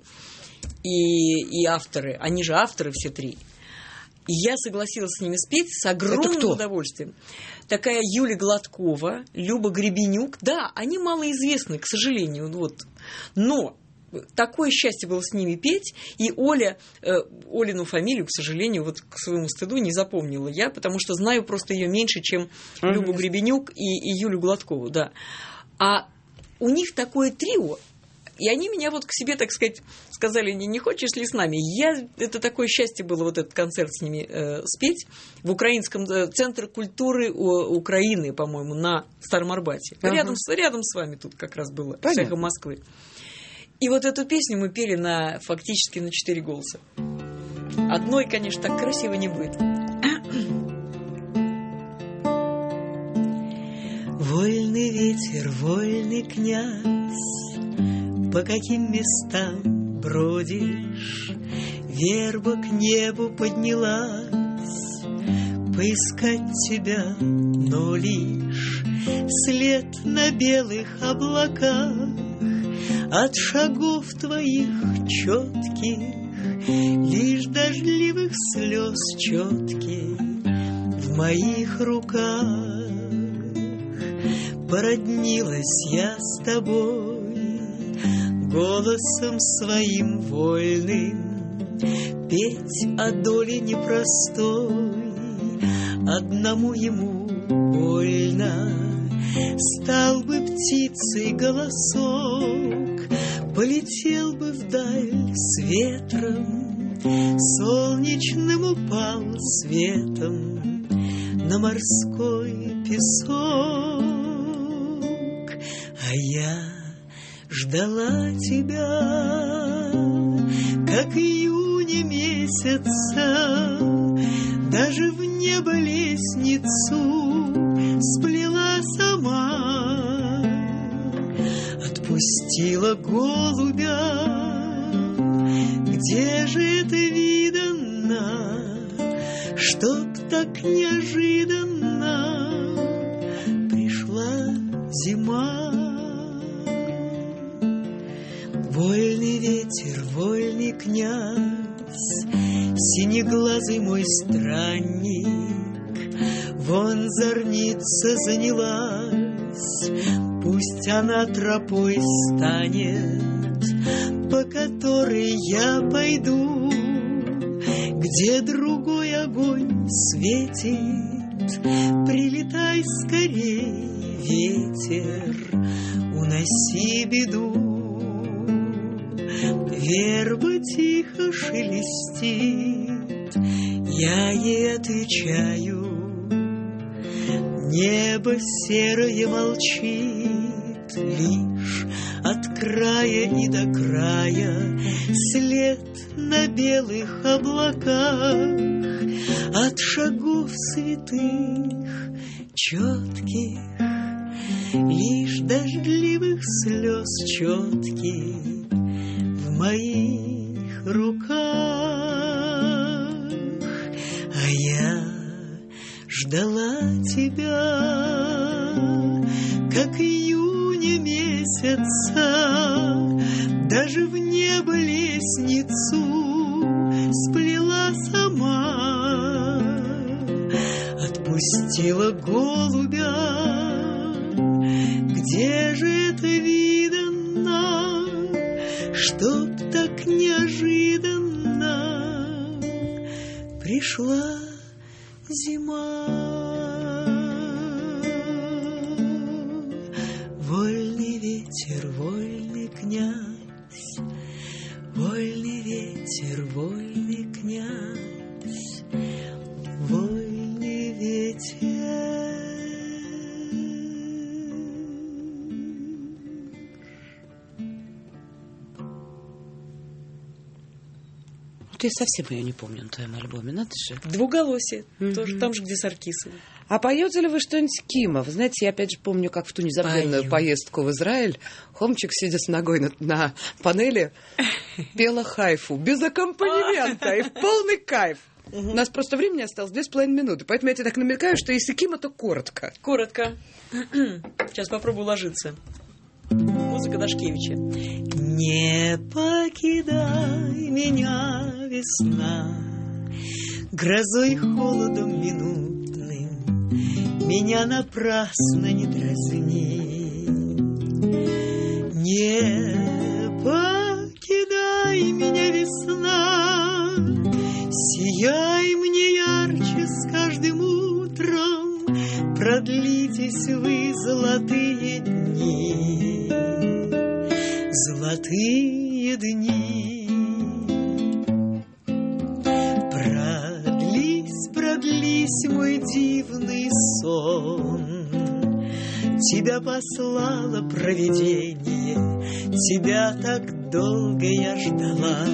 и авторы. Они же авторы все три. И я согласилась с ними спеть с огромным удовольствием. Такая Юля Гладкова, Люба Гребенюк. Да, они малоизвестны, к сожалению. Но такое счастье было с ними петь. И Олину фамилию, к сожалению, к своему стыду не запомнила я, потому что знаю просто ее меньше, чем Любу Гребенюк и Юлю Гладкову. Да. А у них такое трио. И они меня к себе, так сказать, сказали, не хочешь ли с нами? Это такое счастье было, этот концерт с ними спеть в Украинском центре культуры Украины, по-моему, на Старом Арбате. Рядом с вами тут как раз было, «Эхо Москвы». И вот эту песню мы пели фактически на 4 голоса. Одной, конечно, так красиво не будет. Вольный ветер, вольный князь, по каким местам бродишь? Верба к небу поднялась, поискать тебя, но лишь след на белых облаках от шагов твоих четких, лишь дождливых слез четких в моих руках. Породнилась я с тобой голосом своим вольным петь о доле непростой. Одному ему больно, стал бы птицей голосок, полетел бы вдаль с ветром, солнечным упал светом на морской песок. А я ждала тебя, как июня месяца, даже в небо лестницу сплела сама, отпустила голубя. Где же это видано, чтоб так неожиданно пришла зима? Вольный ветер, вольный князь, синеглазый мой странник, вон зорница занялась, пусть она тропой станет, по которой я пойду, где другой огонь светит. Прилетай скорей, ветер, уноси беду. Верба тихо шелестит, я ей отвечаю. Небо серое молчит, лишь от края и до края след на белых облаках, от шагов святых четких, лишь дождливых слез четких в моих руках. А я ждала тебя, как июня месяца, даже в небо лестницу сплела сама, отпустила голубя. Где же это видано, чтоб так неожиданно пришла зима? Вольный ветер, вольный князь, вольный ветер, вольный князь, вольный ветер. Вот я совсем ее не помню на твоем альбоме, надо же. Двуголосие, тоже там же, где Саркисова. А поете ли вы что-нибудь Кима? Вы знаете, я опять же помню, как в ту незабвенную поездку в Израиль Хомчик, сидя с ногой на панели, пела хайфу без аккомпанемента и в полный кайф. У нас просто времени осталось 2,5 минуты, поэтому я тебе так намекаю, что если Кима, то коротко. Коротко. Сейчас попробую ложиться. Музыка Дашкевича. Не покидай меня, весна, грозой холодом минутным, меня напрасно не дразни. Не покидай меня, весна, сияй мне ярче с каждым утром, продлитесь вы, золотые дни, золотые дни. Продлись, мой дивный сон, тебя послало провидение, тебя так долго я ждала.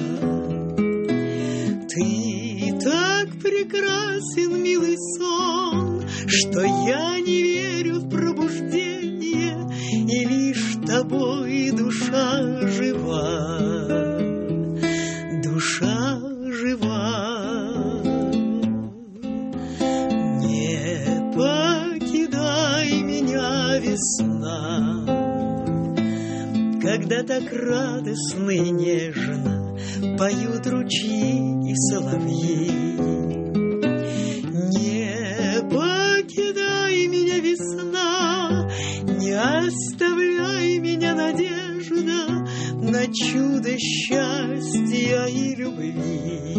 Ты так прекрасен, милый сон, что я не верю в пробуждение, и лишь тобой душа жива, душа жива. Не покидай меня, весна, когда так радостно и нежно поют ручьи и соловьи. Не покидай меня, весна, не оставляй меня, надежда, надежда на чудо счастья и любви.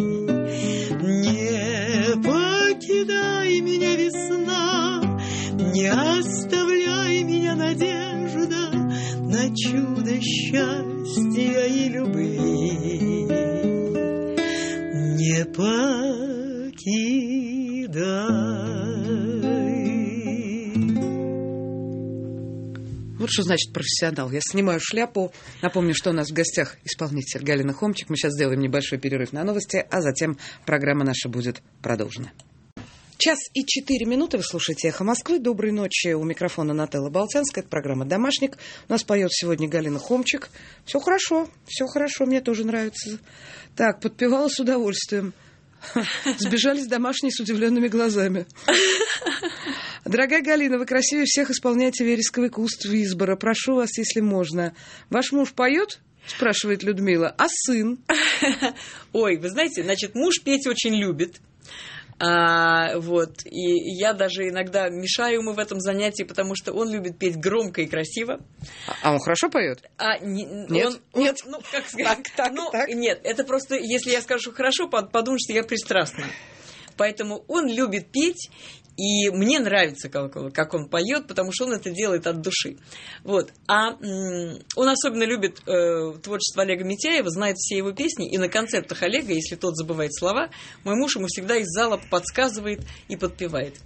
Не покидай меня, весна, не оставляй меня, надежда на чудо счастья и любви. Не покидай. Вот что значит профессионал. Я снимаю шляпу. Напомню, что у нас в гостях исполнитель Галина Хомчик. Мы сейчас сделаем небольшой перерыв на новости, а затем программа наша будет продолжена. 1:04. Вы слушаете «Эхо Москвы». Доброй ночи. У микрофона Нателла Болтянская. Это программа «Домашник». У нас поет сегодня Галина Хомчик. Все хорошо, мне тоже нравится. Так, подпевала с удовольствием. Сбежались домашние с удивленными глазами. Дорогая Галина, вы красивее всех исполняете вересковый куст Визбора. Прошу вас, если можно. Ваш муж поет? Спрашивает Людмила. А сын? Ой, вы знаете, значит, муж петь очень любит. Вот. И я даже иногда мешаю ему в этом занятии, потому что он любит петь громко и красиво. А он хорошо поет? Нет. Ну, как сказать? Так. Нет, это просто, если я скажу хорошо, подумают, что я пристрастна. Поэтому он любит петь, и мне нравится, как он поет, потому что он это делает от души. Вот. А он особенно любит творчество Олега Митяева, знает все его песни, и на концертах Олега, если тот забывает слова, мой муж ему всегда из зала подсказывает и подпевает.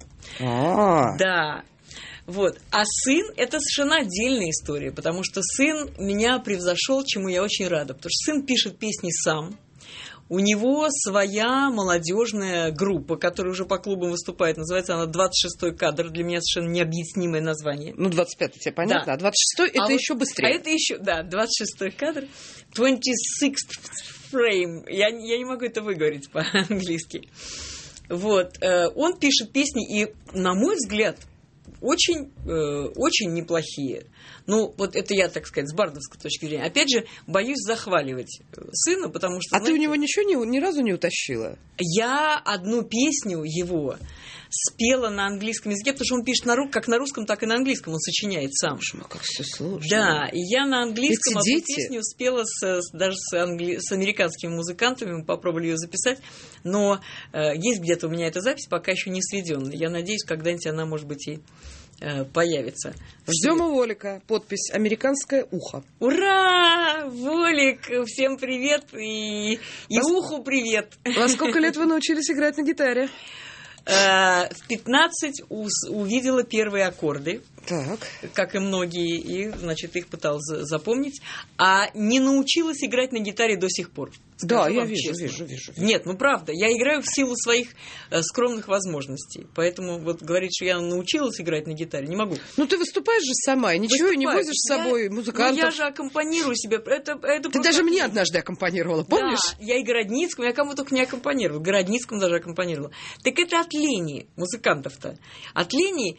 Да. Вот. А сын – это совершенно отдельная история, потому что сын меня превзошел, чему я очень рада. Потому что сын пишет песни сам. У него своя молодежная группа, которая уже по клубам выступает. Называется она «26-й кадр». Для меня совершенно необъяснимое название. Ну, 25-й тебе понятно, да. А 26-й – это еще быстрее. А это еще, да, 26-й кадр. 26th frame. Я не могу это выговорить по-английски. Вот. Он пишет песни, и, на мой взгляд, очень неплохие. Ну, вот это я, так сказать, с бардовской точки зрения. Опять же, боюсь захваливать сына, потому что... А знаете, ты у него ничего ни разу не утащила? Я одну песню его спела на английском языке, потому что он пишет как на русском, так и на английском. Он сочиняет сам. Боже мой, как все сложно. Да, и я на английском одну песню спела даже с американскими музыкантами. Мы попробовали ее записать. Но есть где-то у меня эта запись, пока еще не сведенная. Я надеюсь, когда-нибудь она, может быть, и появится. Ждем у Волика. Подпись «Американское ухо». Ура! Волик, всем привет и уху привет. Во сколько лет вы научились играть на гитаре? В 15 увидела первые аккорды. Так. Как и многие, и, значит, их пыталась запомнить. А не научилась играть на гитаре до сих пор. Да, я вижу. Нет, ну правда, я играю в силу своих скромных возможностей. Поэтому вот говорить, что я научилась играть на гитаре, не могу. Ну ты выступаешь же сама, и ничего не возишь с собой музыкантов. Ну я же аккомпанирую себе. Ты даже мне однажды аккомпанировала, помнишь? Да, я и Городницкому, я кому только не аккомпанировала. Городницкому даже аккомпанировала. Так это от лени музыкантов-то. От лени,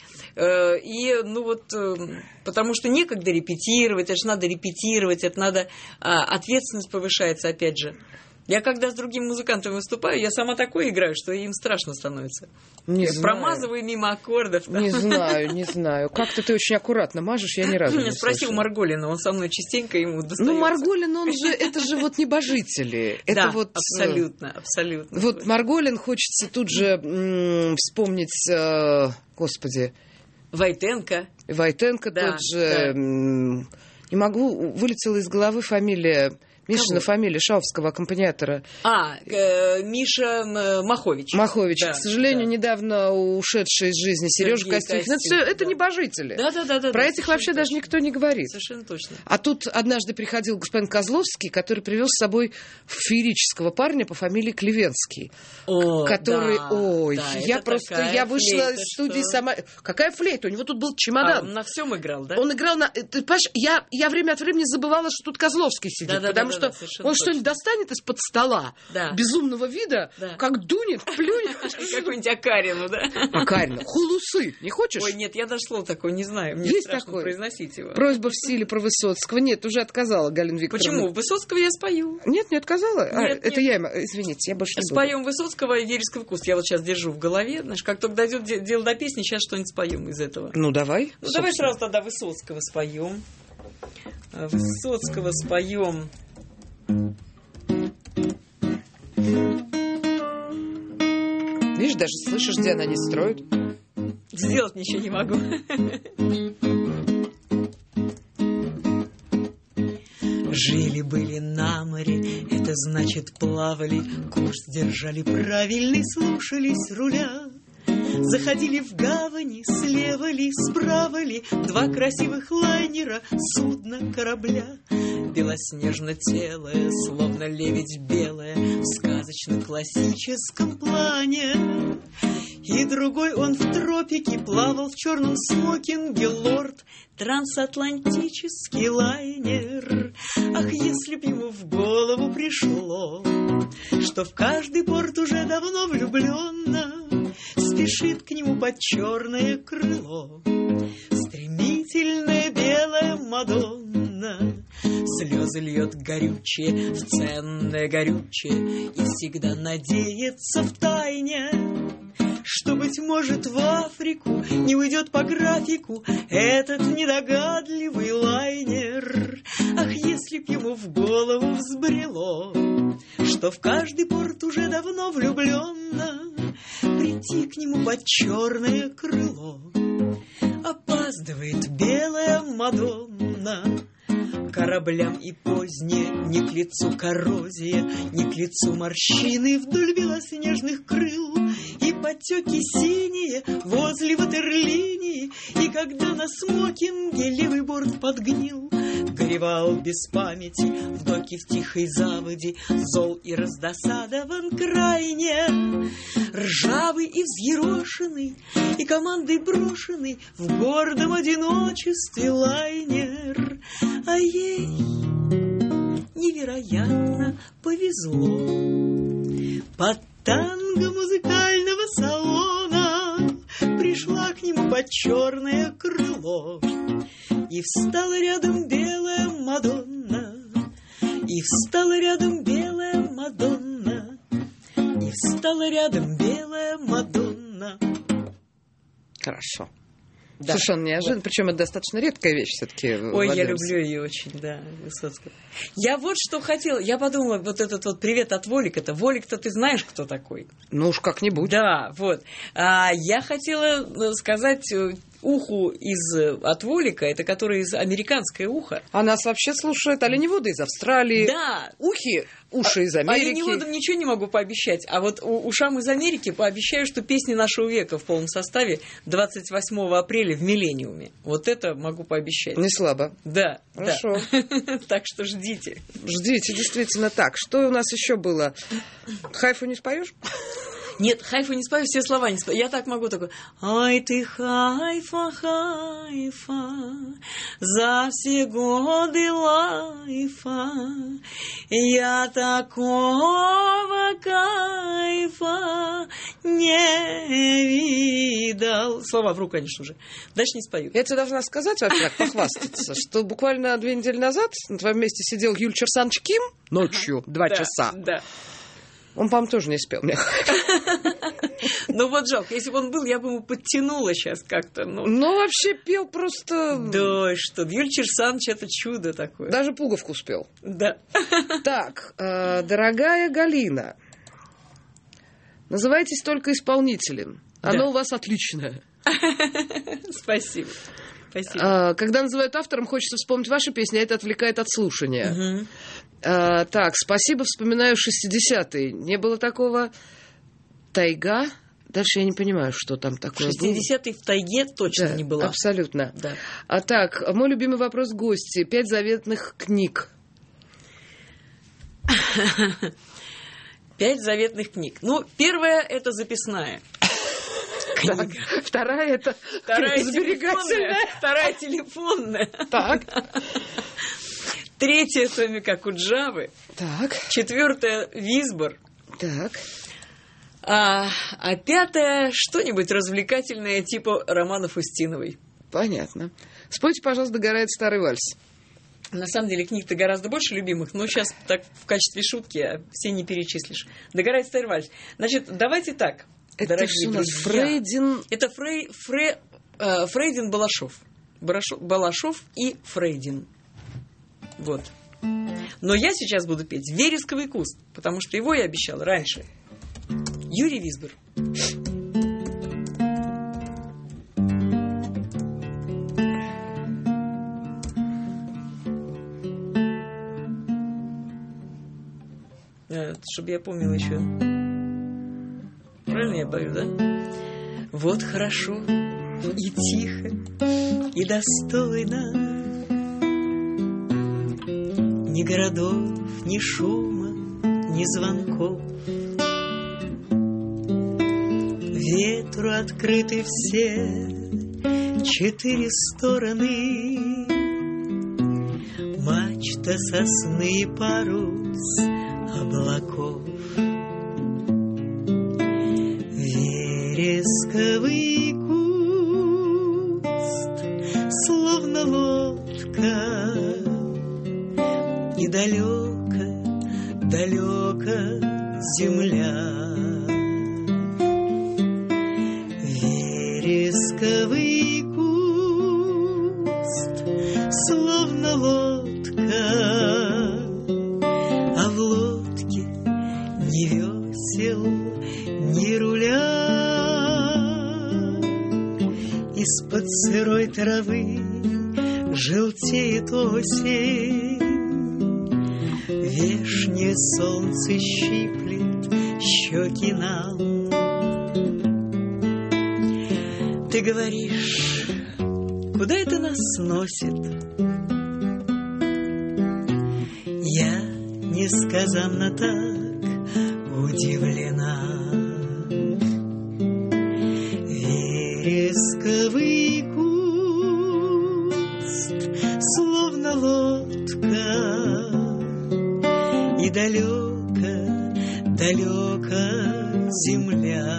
потому что некогда репетировать, это же надо репетировать, это надо, ответственность повышается, опять же. Я когда с другими музыкантами выступаю, я сама такое играю, что им страшно становится. Промазываю мимо аккордов. Не знаю. Как-то ты очень аккуратно мажешь, я ни разу не слышала. Спросил Марголина, он со мной частенько ему достается. Ну, Марголин, это же вот небожители. Да, абсолютно. Вот Марголин, хочется тут же вспомнить, господи... Войтенко да, тот же. Да. Не могу, вылетела из головы фамилия. Мишина фамилия шаовского аккомпаниатора. Миша Махович. Махович. Да, к сожалению, недавно ушедший из жизни Сережа Костюхин. Это небожители. Да. Про этих вообще даже никто не говорит. Совершенно точно. А тут однажды приходил господин Козловский, который привез с собой феерического парня по фамилии Клевенский. Я вышла из студии сама. Какая флейта? У него тут был чемодан. Он на всем играл, да? Он играл на... Ты понимаешь, я время от времени забывала, что тут Козловский сидит, потому что он что-нибудь достанет из-под стола безумного вида, как дунет, плюнет. Какую-нибудь Акарину, да? Акарину. Хулусы. Не хочешь? Ой, нет, я даже слово такое не знаю. Мне есть страшно такое? Произносить его. Просьба в стиле про Высоцкого. Нет, уже отказала Галина Викторовна. Почему? Высоцкого я спою. Нет, не отказала? Нет. Я, извините, я больше не буду. Споем Высоцкого и вересковый куст. Я вот сейчас держу в голове. Знаешь, как только дойдет дело до песни, сейчас что-нибудь споем из этого. Ну, давай. Давай сразу тогда Высоцкого споем. Высоцкого споем. Видишь, даже слышишь, где она не строит. Сделать ничего не могу. Жили-были на море, это значит плавали, курс держали правильный, слушались руля. Заходили в гавани, слева ли, справа ли, два красивых лайнера, судна корабля. Белоснежно-телое, словно лебедь белая, в сказочно-классическом плане. И другой он в тропике плавал в черном смокинге, лорд, трансатлантический лайнер. Ах, если б ему в голову пришло, что в каждый порт уже давно влюбленно спешит к нему под черное крыло стремительная белая Мадонна. Слезы льет горючее в ценное горючее и всегда надеется в тайне, что, быть может, в Африку не уйдет по графику этот недогадливый лайнер. Ах, если б ему в голову взбрело, что в каждый порт уже давно влюбленно прийти к нему под черное крыло. Опаздывает белая Мадонна, кораблям и позднее не к лицу коррозия, не к лицу морщины вдоль белоснежных крыл и потеки синие возле ватерлинии. И когда на смокинге левый борт подгнил, горевал без памяти в доке в тихой заводе, зол и раздосадован крайне, ржавый и взъерошенный, и командой брошенный в гордом одиночестве лайнер. А ей невероятно повезло. Под танго музыкального салона пришла к нему под черное крыло, и встала рядом белая Мадонна, и встала рядом белая Мадонна, и встала рядом белая Мадонна. Хорошо. Да. Совершенно неожиданно. Вот. Причем это достаточно редкая вещь все-таки. Ой, я люблю ее очень, да, Высоцкого. Я вот что хотела, я подумала, вот этот вот привет от Волика-то. Волик-то ты знаешь, кто такой? Ну уж как-нибудь. Да, вот. Я хотела сказать уху от Волика, это которое из американское ухо. А нас вообще слушают оленеводы из Австралии. Да. Уши из Америки. Оленеводам ничего не могу пообещать, а вот ушам из Америки пообещаю, что песни нашего века в полном составе 28 апреля в «Миллениуме». Вот это могу пообещать. Не слабо. Да. Хорошо. Да. Так что ждите. Ждите, действительно так. Что у нас еще было? Хайфу не споешь? Нет, Хайфу не спою, все слова не спою. Я так могу такой. Ай ты, Хайфа, Хайфа, за все годы лайфа я такого кайфа не видал. Слова вру, конечно же. Дальше не спою. Я тебе должна сказать, во-первых, похвастаться, что буквально 2 недели назад на твоем месте сидел Юль Черсанович Ким ночью 2 часа. Да. Он, по-моему, тоже не спел. Ну вот жалко, если бы он был, я бы ему подтянула сейчас как-то. Ну, вообще пел просто... Да, что, Юль Черсанович это чудо такое. Даже пуговку спел. Да. Так, дорогая Галина, называйтесь только исполнителем. Оно у вас отличное. Спасибо. Спасибо. Когда называют автором, хочется вспомнить ваши песни, а это отвлекает от слушания. Так, спасибо, вспоминаю 60-е. Не было такого. Тайга. Дальше я не понимаю, что там такое было. 60-е в тайге точно не было. Абсолютно. Да. А так, мой любимый вопрос гости. 5 заветных книг. 5 заветных книг. Ну, первая – это записная книга. Вторая – это сберегательная. Вторая – телефонная. Так. Третья – Томика Куджавы. Так. Четвертая – Висбор. Так. А пятая – что-нибудь развлекательное, типа романов Устиновой. Понятно. Спойте, пожалуйста, «Догорает старый вальс». На самом деле книг-то гораздо больше любимых, но сейчас так в качестве шутки все не перечислишь. «Догорает старый вальс». Значит, давайте так, это дорогие у нас друзья. Фрейдин. Это Фрейдин Балашов. Балашов и Фрейдин. Вот. Но я сейчас буду петь «Вересковый куст», потому что его я обещала раньше. Юрий Висбор. Чтобы я помнила еще. Правильно я говорю, да? Вот хорошо и тихо, и достойно. Ни городов, ни шума, ни звонков. Ветру открыты все 4 стороны. Мачта, сосны и парус облаков. Вересковый куст, словно лодка, и далеко, далеко земля. Вересковый куст, словно лодка, а в лодке ни весел, ни руля. Из-под сырой травы желтеет осень, вешнее солнце щиплет щеки нам. Ты говоришь, куда это нас носит? Я несказанно так удивлена. Вересковый куст, словно лодка, и далеко, далеко земля.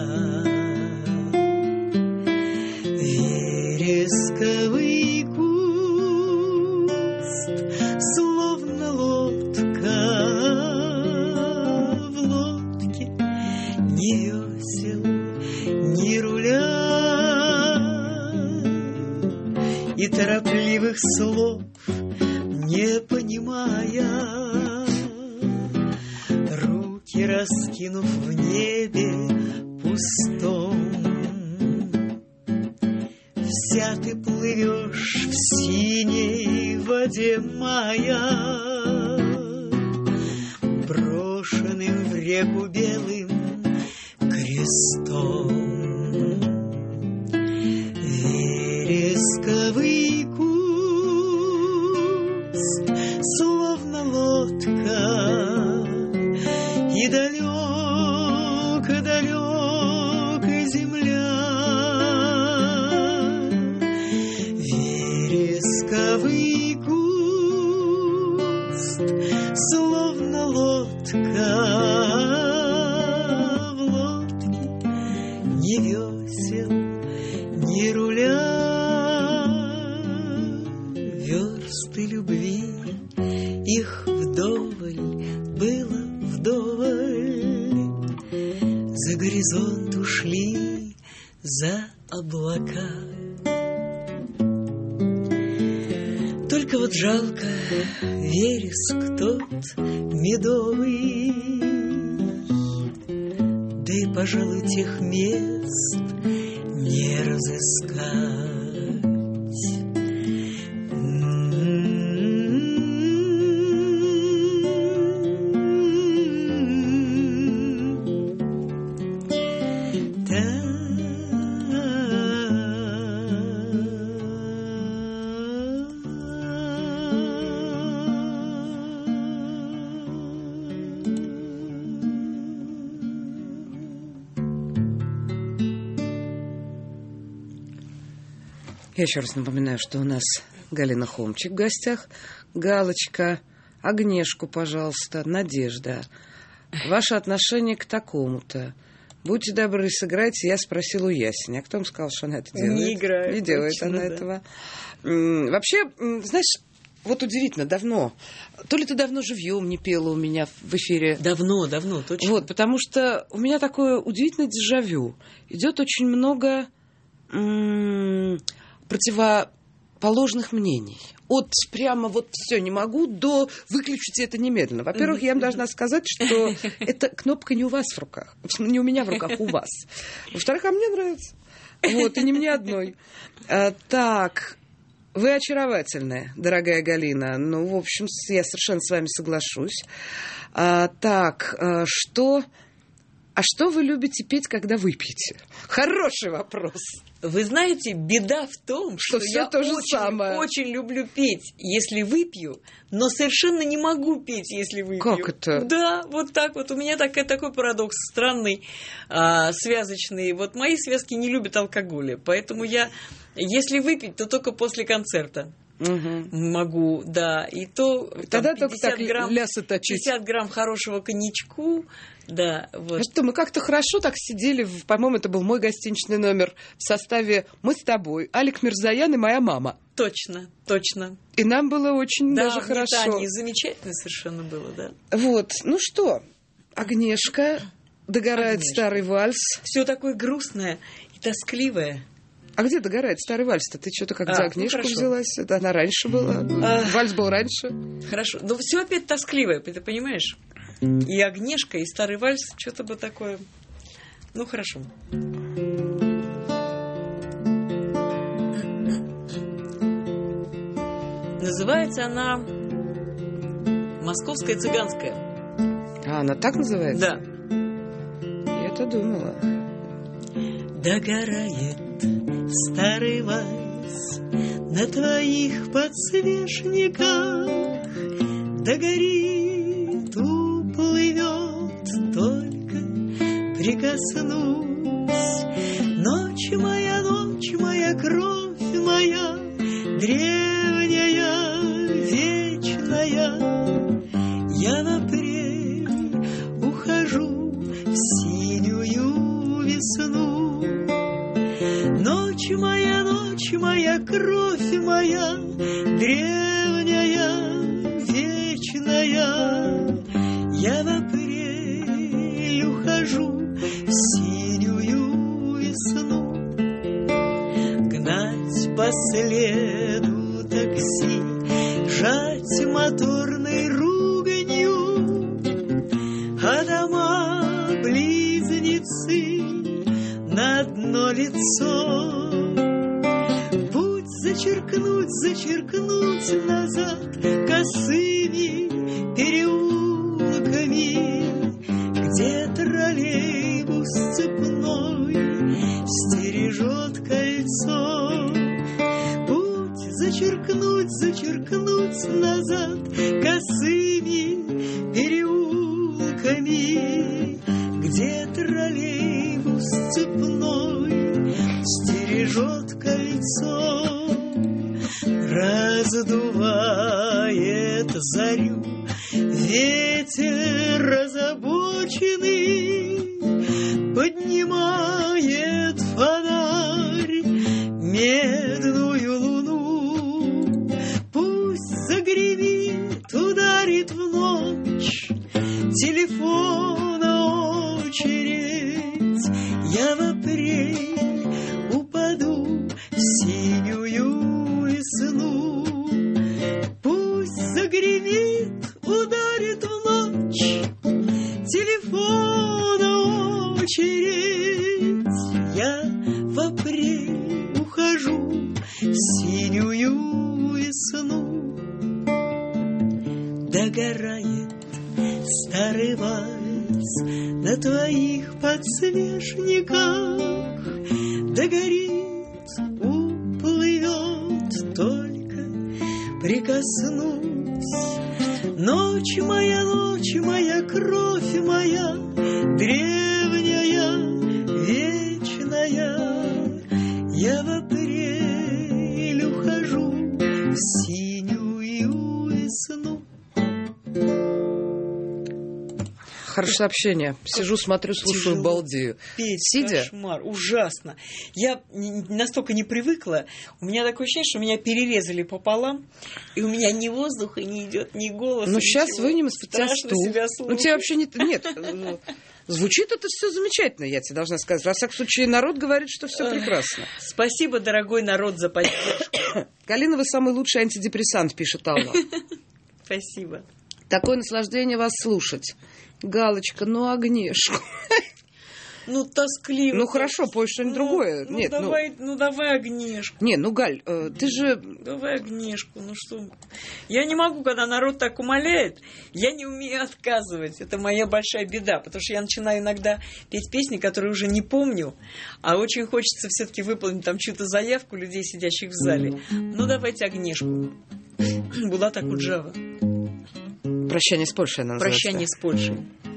Вересковый куст, словно лодка, в лодке ни весел, ни руля. И торопливых слов не понимая, руки раскинув в небе пустом, вся ты плывешь в синей воде мая, брошенным в реку белым крестом. Вересковый куст, словно лодка, и далеко, далеко земля. Вересковый куст, словно лодка, в лодке ни весел, ни руля. Версты любви, их вдоволь было вдоволь, за горизонт ушли, за облака. Только вот жалко вереск тот медовый, да и, пожалуй, тех мест не разыскать. Я еще раз напоминаю, что у нас Галина Хомчик в гостях. Галочка, Агнешку, пожалуйста, Надежда. Ваше отношение к такому-то. Будьте добры, сыграйте. Я спросила у Ясени. А кто вам сказал, что она это делает? Не играет. Не делает точно, она да. этого. Вообще, знаешь, вот удивительно, давно. То ли ты давно живьем не пела у меня в эфире. Давно, точно. Вот, потому что у меня такое удивительное дежавю. Идет очень много противоположных мнений. от прямо вот все не могу до выключите это немедленно. Во-первых, я вам должна сказать, что эта кнопка не у вас в руках. Не у меня в руках, у вас. Во-вторых, а мне нравится. Вот, и не мне одной. Так, вы очаровательная, дорогая Галина. Ну, в общем, я совершенно с вами соглашусь. Так, что вы любите петь, когда вы пьете? Хороший вопрос. Вы знаете, беда в том, что всё я то же самое. очень люблю петь, если выпью, но совершенно не могу петь, если выпью. Как это? Да, вот так вот. У меня такой парадокс странный, связочный. Вот мои связки не любят алкоголя, поэтому я, если выпить, то только после концерта. Могу, да. И то тогда там, только так лясы точить. 50 грамм хорошего коньячку. Да, вот. Что, мы как-то хорошо так сидели, по-моему, это был мой гостиничный номер в составе «Мы с тобой», Алик Мирзоян и моя мама. Точно. И нам было очень да, даже хорошо. Да, замечательно совершенно было, да. Вот, ну что, Агнешка, догорает старый вальс. Все такое грустное и тоскливое. А где догорает старый вальс-то? Ты что-то как за Агнешку взялась? Это она раньше была. Вальс был раньше. Хорошо. Но все опять тоскливое, ты понимаешь? И Агнешка, и старый вальс, что-то бы такое. Ну, хорошо. Называется она «Московская цыганская». А, она так называется? Да. Я-то думала. Догорает старый вальс на твоих подсвечниках, догорит, уплывет, только прикоснусь. Ночь моя, кровь моя, древняя, вечная, я в апрель ухожу в синюю весну. Ночь моя, кровь моя, древняя, вечная, я в апрель ухожу в синюю весну. Гнать по следу такси, жать моторной руганью, а дома-близнецы на одно лицо. Путь зачеркнуть назад косыми переулками, где троллейбус цепной стережет кольцо. Путь зачеркнуть назад косыми переулками, где троллейбус цепной стережет кольцо. Раздувает зарю ветер озабоченный, поднимает фонарь медную луну. Пусть загремит, ударит в ночь телефона очередь, я в апрель упаду в синюю весну. Пусть загремит, ударит в ночь телефона очередь, я в апрель ухожу в синюю весну. Догорает старый вальс на твоих подсвечниках, догорит, уплывет, только прикоснусь. Ночь моя, кровь моя, древняя, вечная, я в апрель ухожу в синюю весну. Хорошее сообщение. Сижу, смотрю, слушаю, Тяжело. балдею. Петь, Сидя? кошмар, ужасно. Я настолько не привыкла. У меня такое ощущение, что меня перерезали пополам, и у меня ни воздуха не идет, ни голоса. Ну, сейчас ничего. вынем из-под тебя Страшно стул. себя Ну, слушать. тебе вообще не... Нет. Звучит это все замечательно, я тебе должна сказать. Во всяком случае, народ говорит, что все прекрасно. Спасибо, дорогой народ, за поддержку. Калина, вы самый лучший антидепрессант, пишет Алла. Спасибо. Такое наслаждение вас слушать. Галочка, ну, Агнешку. Ну, тоскливо. Ну, хорошо, пой что-нибудь другое. Ну, Нет, давай Агнешку. Не, ну, Галь, ты же... Давай Агнешку, ну что... Я не могу, когда народ так умоляет, я не умею отказывать. Это моя большая беда, потому что я начинаю иногда петь песни, которые уже не помню, а очень хочется все-таки выполнить там чью-то заявку людей, сидящих в зале. Ну, давайте Агнешку. Булат Акуджава. «Прощание с Польшей» она называется. «Прощание с Польшей».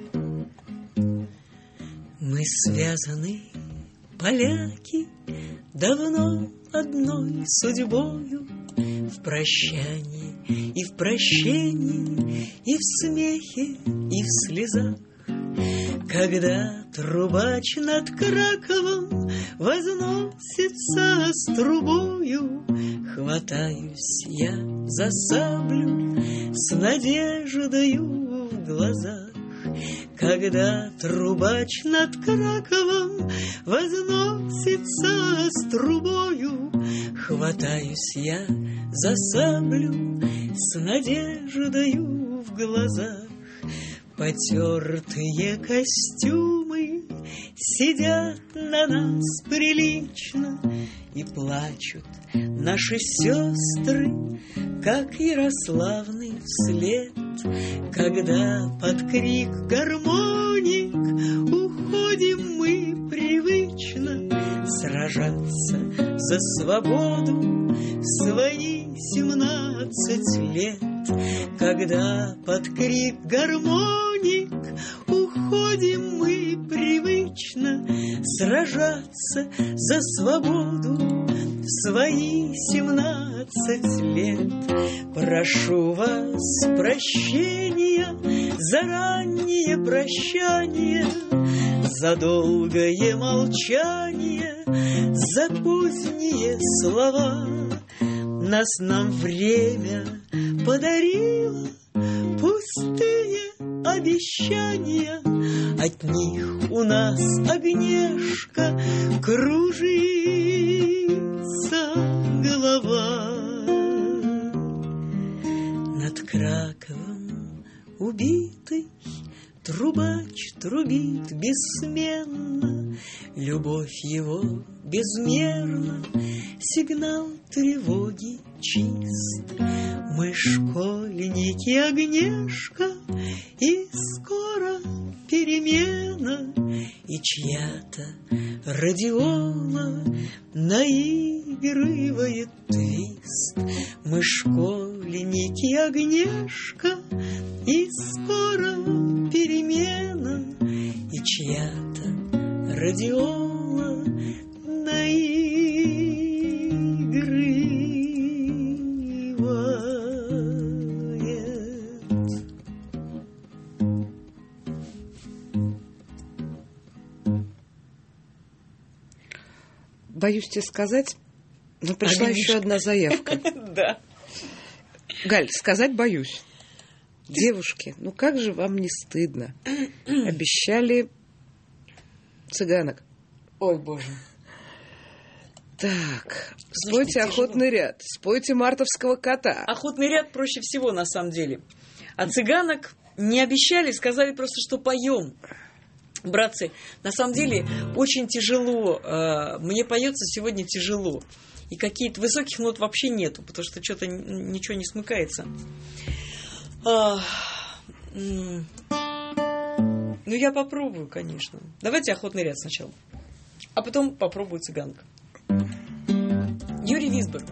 Мы связаны, поляки, давно одной судьбою, в прощании и в прощении, и в смехе, и в слезах. Когда трубач над Краковом возносится с трубою, хватаюсь я за саблю с надеждою в глазах. Когда трубач над Краковом возносится с трубою, хватаюсь я за саблю с надеждою в глазах. Потертые костюмы сидят на нас прилично, и плачут наши сестры, как Ярославны вслед, когда под крик гармоник уходим мы привычно сражаться за свободу в свои 17 лет. Когда под крик гармоник уходим мы привычно сражаться за свободу в свои 17 лет. Прошу вас прощения за раннее прощание, за долгое молчание, за поздние слова. Нас нам время подарило пустые обещания, от них у нас, Агнешка, кружится голова. Над Краковом убитый трубач трубит бессменно, любовь его безмерна, сигнал тревоги чист. Мы школьники, Агнешка, и скоро перемена, и чья-то радиола наигрывает твист. Мы школьники, Агнешка, и скоро перемена, и чья-то радиола наигрывает. Боюсь тебе сказать, но пришла еще одна заявка. Да. Галь, сказать боюсь. Девушки, ну как же вам не стыдно? Обещали цыганок. Ой, боже. Так, спойте охотный ряд, спойте мартовского кота. Охотный ряд проще всего, на самом деле. А цыганок не обещали, сказали просто, что поем. Братцы, на самом деле очень тяжело. Мне поется сегодня тяжело. И какие-то высоких нот вообще нету, потому что что-то ничего не смыкается. Ну, я попробую, конечно. Давайте охотный ряд сначала. А потом попробую цыганка. Юрий Висбор.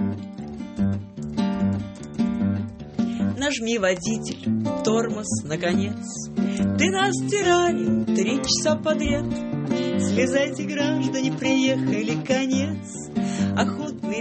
Нажми, водитель, тормоз, наконец. Ты нас тиранил 3 часа подряд. Слезайте, граждане, приехали, конец. Охотный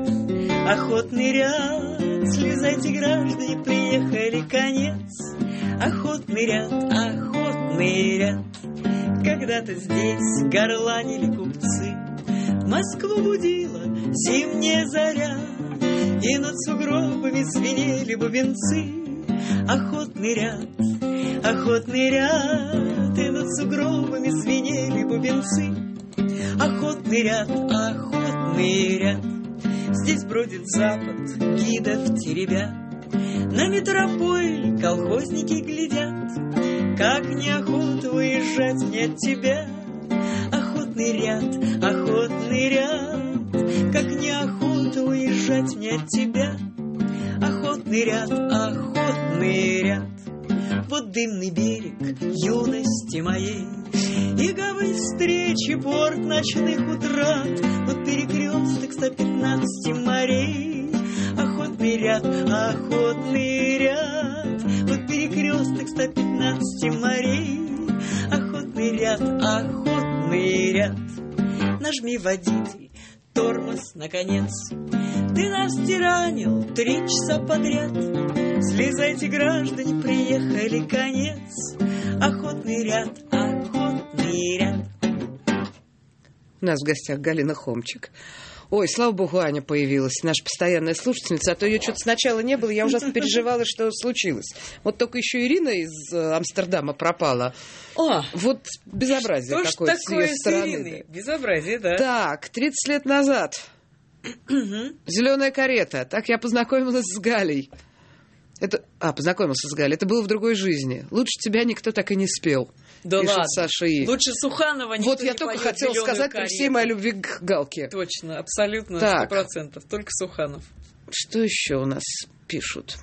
ряд, слезайте, граждане, приехали, конец. Охотный ряд. Когда-то здесь горланили купцы, Москву будила зимняя заря, и над сугробами звенели бубенцы. Охотный ряд, и над сугробами звенели бубенцы. Охотный ряд, здесь бродит запад, гидов теребят. На метрополь колхозники глядят, как неохота уезжать мне от тебя. Охотный ряд, как неохота уезжать мне от тебя. Охотный ряд, вот дымный берег юности моей, и гавань встречи, порт ночных утрат, вот перекресток 115 морей. Охотный ряд, вот перекресток 115 морей. Охотный ряд, нажми, водитель, тормоз, наконец. Ты нас тиранил 3 часа подряд. Слезайте, граждане, приехали, конец. Охотный ряд. У нас в гостях Галина Хомчик. Ой, слава богу, Аня появилась, наша постоянная слушательница, а то ее что-то сначала не было, я ужасно переживала, что случилось. Вот только еще Ирина из Амстердама пропала. Вот безобразие какое-то с ее стороны. Безобразие, да. Так, 30 лет назад. «Зеленая карета». Так я познакомилась с Галей. Познакомился с Галей. Это было в другой жизни. Лучше тебя никто так и не спел. Да ладно. Саша И. Лучше Суханова никто не поет. Вот я только хотела сказать при всей моей любви к Галке. Точно, абсолютно, 100%. Только Суханов. Что еще у нас пишут?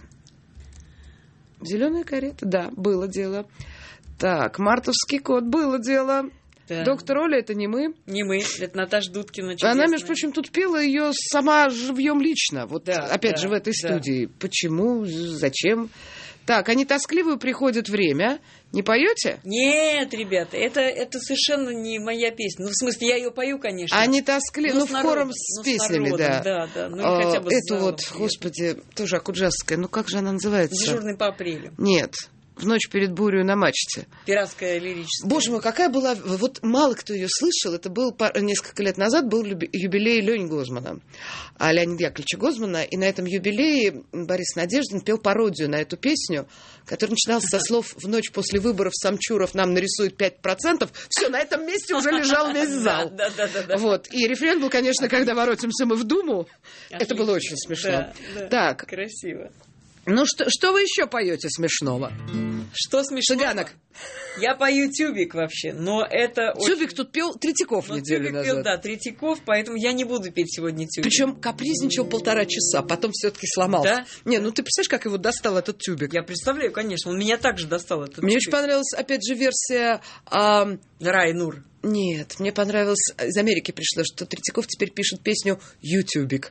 «Зеленая карета», да, было дело. Так, «Мартовский кот», было дело. Да. «Доктор Оля» — это не мы. Не мы, это Наташа Дудкина. Чудесная. Она, между прочим, тут пела ее сама живьем лично. Вот да, опять же в этой студии. Почему? Зачем? Так, они тоскливую приходит время. Не поете? Нет, ребята, это совершенно не моя песня. Ну, в смысле, я ее пою, конечно. Они тоскливые, хором с песнями, да. Ну, хотя бы эту вот, господи, тоже акуджавская. Ну, как же она называется? «Дежурный по апрелю». Нет. «В ночь перед бурей на мачте». Пиратская лирическая. Боже мой, какая была... Вот мало кто ее слышал. Это был несколько лет назад был юбилей Лёни Гозмана, Леонида Яковлевича Гозмана. И на этом юбилее Борис Надеждин пел пародию на эту песню, которая начиналась со слов: «В ночь после выборов Самчуров нам нарисует 5%». Все, на этом месте уже лежал весь зал. Да. Вот. И рефрен был, конечно, «Когда воротимся мы в Думу». Это было очень смешно. Так. Красиво. Ну, что вы еще поете смешного? Что смешного? Цыганок. Я пою «Тюбик» вообще, но это... «Тюбик» тут пел Третьяков неделю назад. Пел, да, Третьяков, поэтому я не буду петь сегодня «Тюбик». Причем капризничал 1,5 часа, потом все-таки сломался. Да? Не, ну ты представляешь, как его достал этот «Тюбик»? Я представляю, конечно, он меня также достал, этот Мне «Тюбик». очень понравилась, опять же, версия... Рай Нур. Нет, мне понравилось, из Америки пришло, что Третьяков теперь пишет песню «Ютюбик».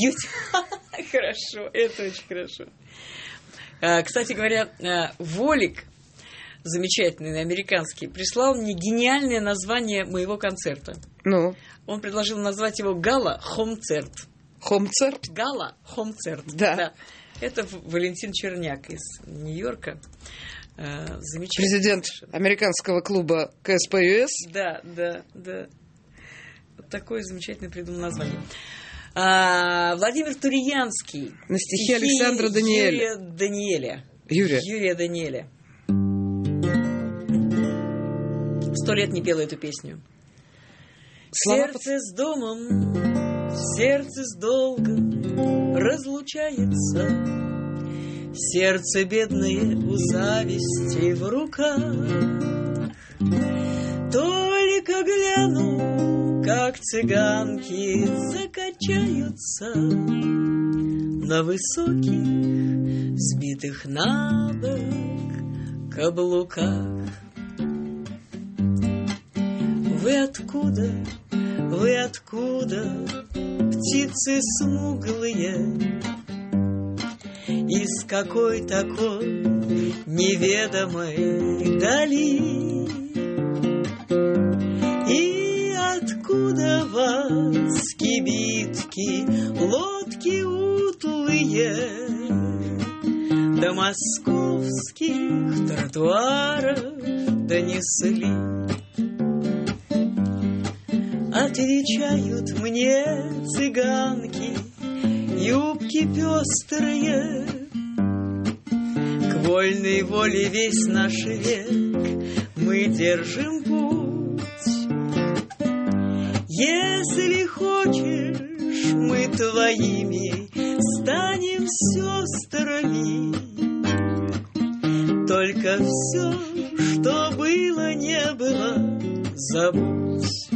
Хорошо, это очень хорошо. Кстати говоря, Волик, замечательный, американский, прислал мне гениальное название моего концерта. Ну? Он предложил назвать его «Гала Хомцерт». Хомцерт? «Гала Хомцерт». Да. Это Валентин Черняк из Нью-Йорка. Замечательный. Президент американского клуба КСП-ЮС. Да. Вот такое замечательное придумал название. Владимир Туриянский. На стихи Александра Даниэля. Юрия Даниэля. 100 лет не пела эту песню. Сердце с домом, сердце с долгом разлучается. Сердце бедное у зависти в руках. Только гляну, как цыганки закачаются на высоких, сбитых на бок каблуках. Вы откуда, птицы смуглые, из какой такой неведомой дали? И откуда вас кибитки, лодки утлые до московских тротуаров донесли? Отвечают мне цыганки, юбки пестрые. К вольной воле весь наш век мы держим путь. Если хочешь, мы твоими станем сестрами. Только все, что было, не было, забудь.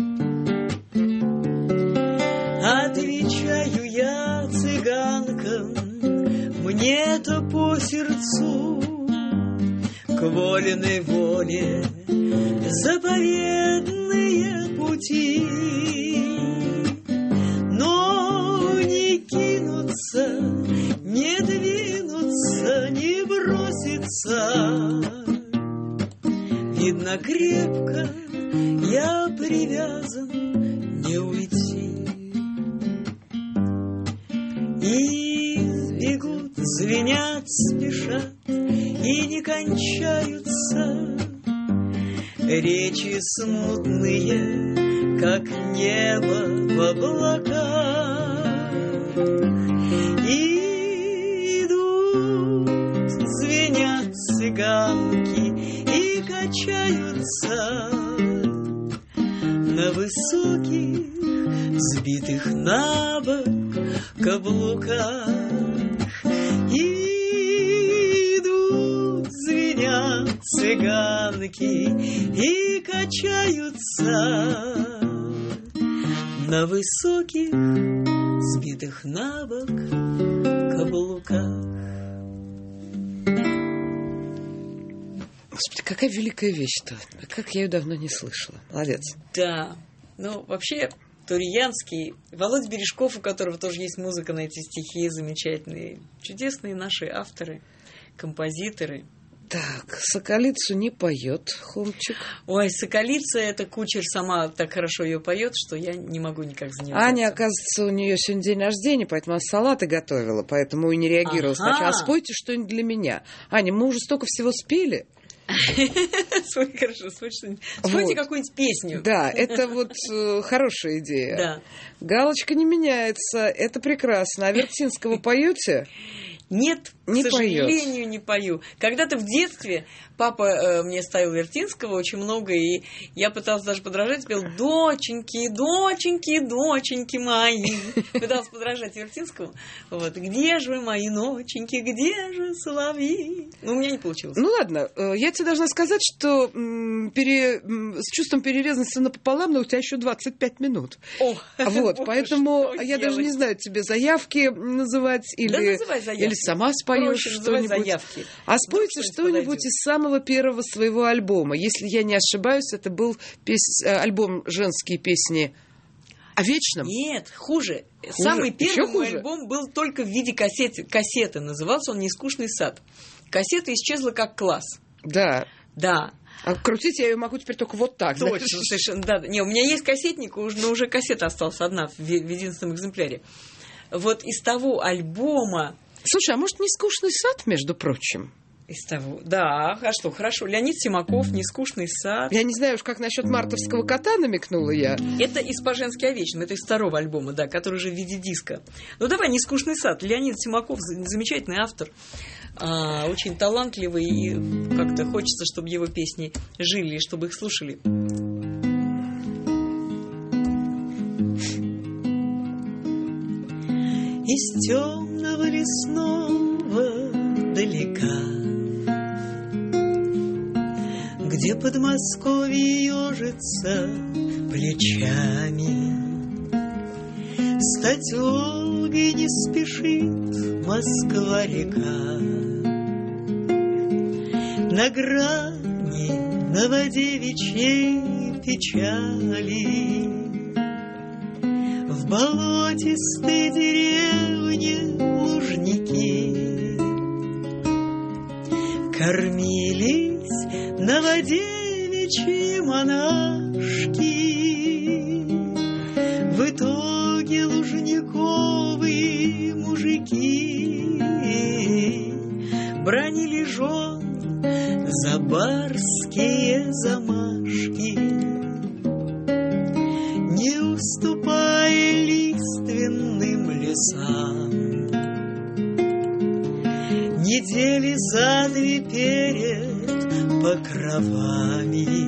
Отвечаю я цыганкам, мне-то по сердцу, к вольной воле заповедные пути. Но не кинуться, не двинуться, не броситься. Видно, крепко я привязан, не уйти. И бегут, звенят, спешат, и не кончаются речи смутные, как небо в облаках. И идут, звенят цыганки и качаются на высоких, сбитых на бок каблуках. И идут, звенят цыганки и качаются на высоких, сбитых на бок каблуках. Господи, какая великая вещь-то. Как я ее давно не слышала. Молодец. Да. Ну, вообще, Туриянский, Володя Бережков, у которого тоже есть музыка на эти стихи, замечательные, чудесные наши авторы, композиторы. Так, Соколицу не поет Хомчик. Ой, Соколица, эта Кучер сама так хорошо ее поет, что я не могу никак за нее Аня, взяться. оказывается, у нее сегодня день рождения, поэтому она салаты готовила, поэтому и не реагировала сначала. А спойте что-нибудь для меня. Аня, мы уже столько всего спели. Спой, хорошо, спой что-нибудь. Спойте какую-нибудь песню. Да, это вот хорошая идея. Да. Галочка не меняется, это прекрасно. А Вертинского поете? Нет, Не к сожалению, не пою. Когда-то в детстве папа мне ставил Вертинского очень много, и я пыталась даже подражать, пел «Доченьки, доченьки, доченьки мои». Пыталась подражать Вертинскому. Вот. «Где же вы, мои ноченьки, где же соловьи?» Ну, у меня не получилось. Ну, ладно, я тебе должна сказать, что с чувством перерезанности напополам, но у тебя еще 25 минут. О, вот, поэтому что я даже делать? не знаю, тебе заявки называть или, называй заявки. или сама споешь Проще называй что-нибудь. заявки. А спойте что-нибудь из самого первого своего альбома. Если я не ошибаюсь, это был альбом «Женские песни» о вечном. Нет, хуже. Самый первый Еще мой хуже? альбом был только в виде кассеты. Назывался он «Нескучный сад». Кассета исчезла как класс. Да. Да. А крутить я ее могу теперь только вот так. Точно, знаешь. совершенно. Да. Не, у меня есть кассетник, но уже кассета осталась одна в единственном экземпляре. Вот из того альбома... Слушай, а может, не скучный сад, между прочим? Из того, да, а что, хорошо. Леонид Симаков, «Нескучный сад». Я не знаю уж, как насчет мартовского кота намекнула я. Это из «По-женски о вечном», это из второго альбома, да, который уже в виде диска. Ну, давай «Нескучный сад». Леонид Симаков замечательный автор, очень талантливый, и как-то хочется, чтобы его песни жили, и чтобы их слушали. Из темного лесного далека, где Подмосковье ежится плечами, стать Волгой не спешит Москва-река. На грани, на воде вечей печали, в болотистой деревне лужники кормились на воде вечи монашки. В итоге лужниковые мужики бранили жен за барские замашки, не уступая лиственным лесам. Недели сады перед покровами.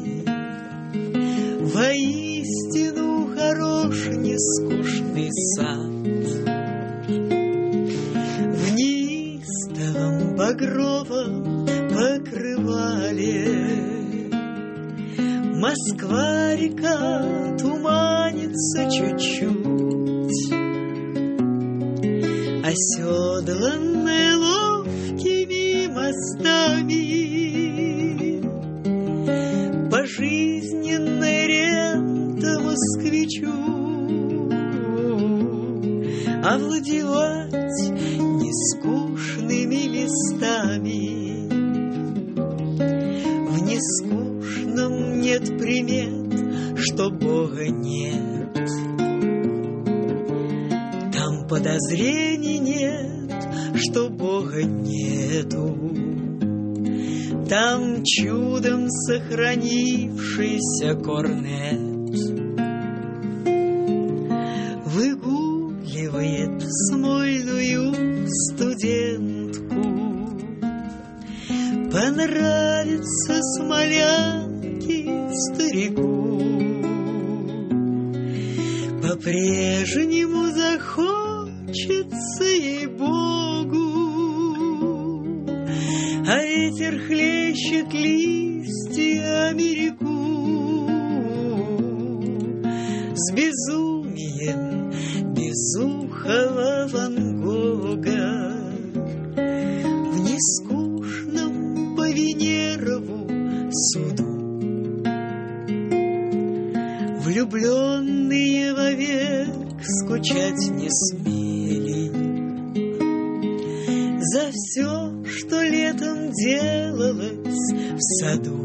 Воистину хорош нескучный сад. В неистовом багровом покрывале Москва-река туманится чуть-чуть, оседланная ловкими мостами, пожизненная рента москвичу, овладевать нескучными местами. В нескучном нет примет, что Бога нет. Там подозрений нет, что Бога нету. Там чудом сохранившийся корнет выгуливает смольную студентку. Понравится смолянке старику, по-прежнему захочется ей Богу, а ветер хлещет листьями реку. С безумием безухого Ван Гога в нескучном по Венерову суду влюбленные вовек скучать не смели за все, что летом делалось в саду.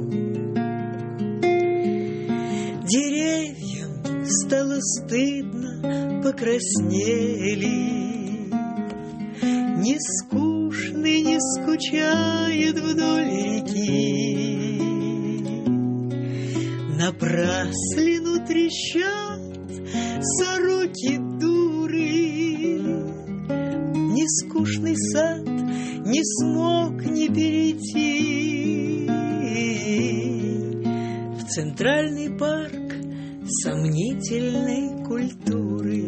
Деревьям стало стыдно, покраснели, не скучный не скучает вдоль реки. Напраслину трещат сороки дуры, нескучный сад не смог не перейти в центральный парк сомнительной культуры.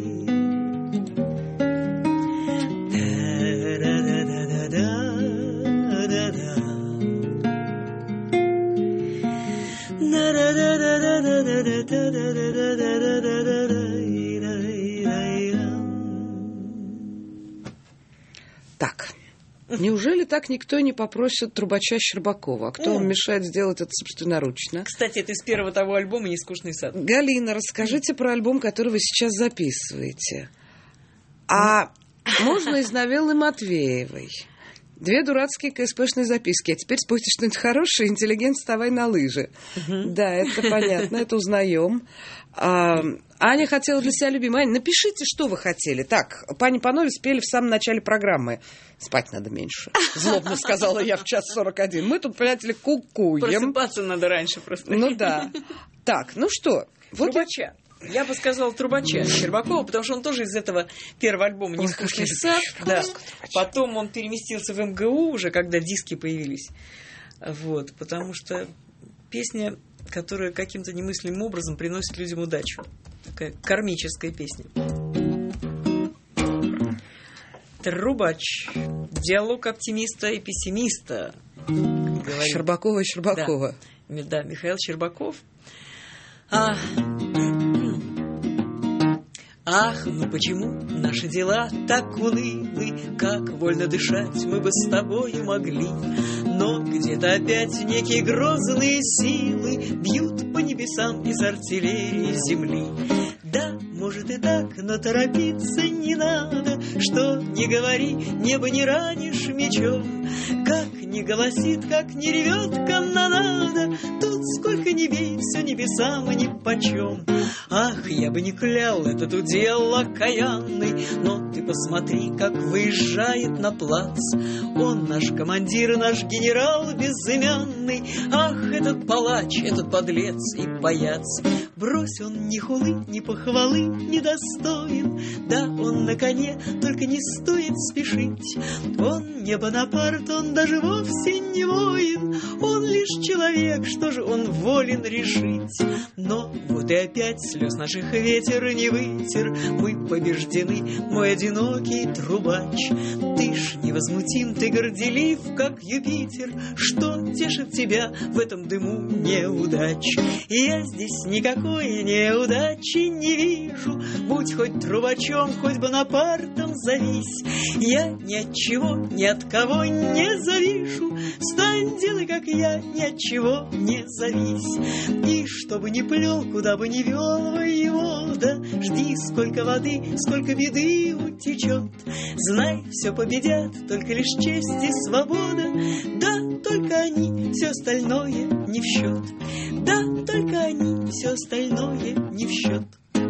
Так, неужели так никто не попросит трубача Щербакова? А кто вам мешает сделать это собственноручно? Кстати, это из первого того альбома «Нескучный сад». Галина, расскажите про альбом, который вы сейчас записываете. А можно из новеллы Матвеевой? 2 дурацкие КСПшные записки. А теперь спойте что-нибудь хорошее. Интеллигент, вставай на лыжи. Да, это понятно, это узнаем. Аня хотела для себя любимой. Аня, напишите, что вы хотели. Так, Пани Панове спели в самом начале программы. Спать надо меньше. Злобно сказала я в 1:41. Мы тут, понимаете, кукуем. Просыпаться надо раньше просто. Ну да. Так, ну что? Вот трубача. Я бы сказала трубача Щербакова, потому что он тоже из этого первого альбома «Нескучный сад». Да. Потом он переместился в МГУ уже, когда диски появились. Вот, потому что песня, которая каким-то немыслимым образом приносит людям удачу. Такая кармическая песня. Трубач. Диалог оптимиста и пессимиста. Щербакова и Щербакова. Да, Михаил Щербаков. Ах, ну почему наши дела так унылы, как вольно дышать мы бы с тобою могли, но где-то опять некие грозные силы бьют по небесам из артиллерии земли. Да, может и так, но торопиться не надо, что не говори, небо не ранишь мечом. Как не голосит, как не ревет канонада, тут сколько ни бей, все небесам и нипочем. Ах, я бы не клял этот удел окаянный, но ты посмотри, как выезжает на плац. Он наш командир, наш генерал безымянный. Ах, этот палач, этот подлец и паяц. Брось, он ни хулы, ни похвалы не достоин. Да, он на коне, то только не стоит спешить. Он не Бонапарт, он даже вовсе не воин, он лишь человек, что же он волен решить. Но вот и опять слез наших ветер не вытер, мы побеждены, мой одинокий трубач. Ты ж невозмутим, ты горделив, как Юпитер, что тешит тебя в этом дыму неудач? Я здесь никакой неудачи не вижу, будь хоть трубачом, хоть Бонапартом зовись. Я ни от чего, ни от кого не завишу, встань, делай, как я, ни от чего не завись. И чтобы не плел, куда бы ни вел воевода, жди, сколько воды, сколько беды утечет. Знай, все победят, только лишь честь и свобода, да, только они, все остальное не в счет. Да, только они, все остальное не в счет.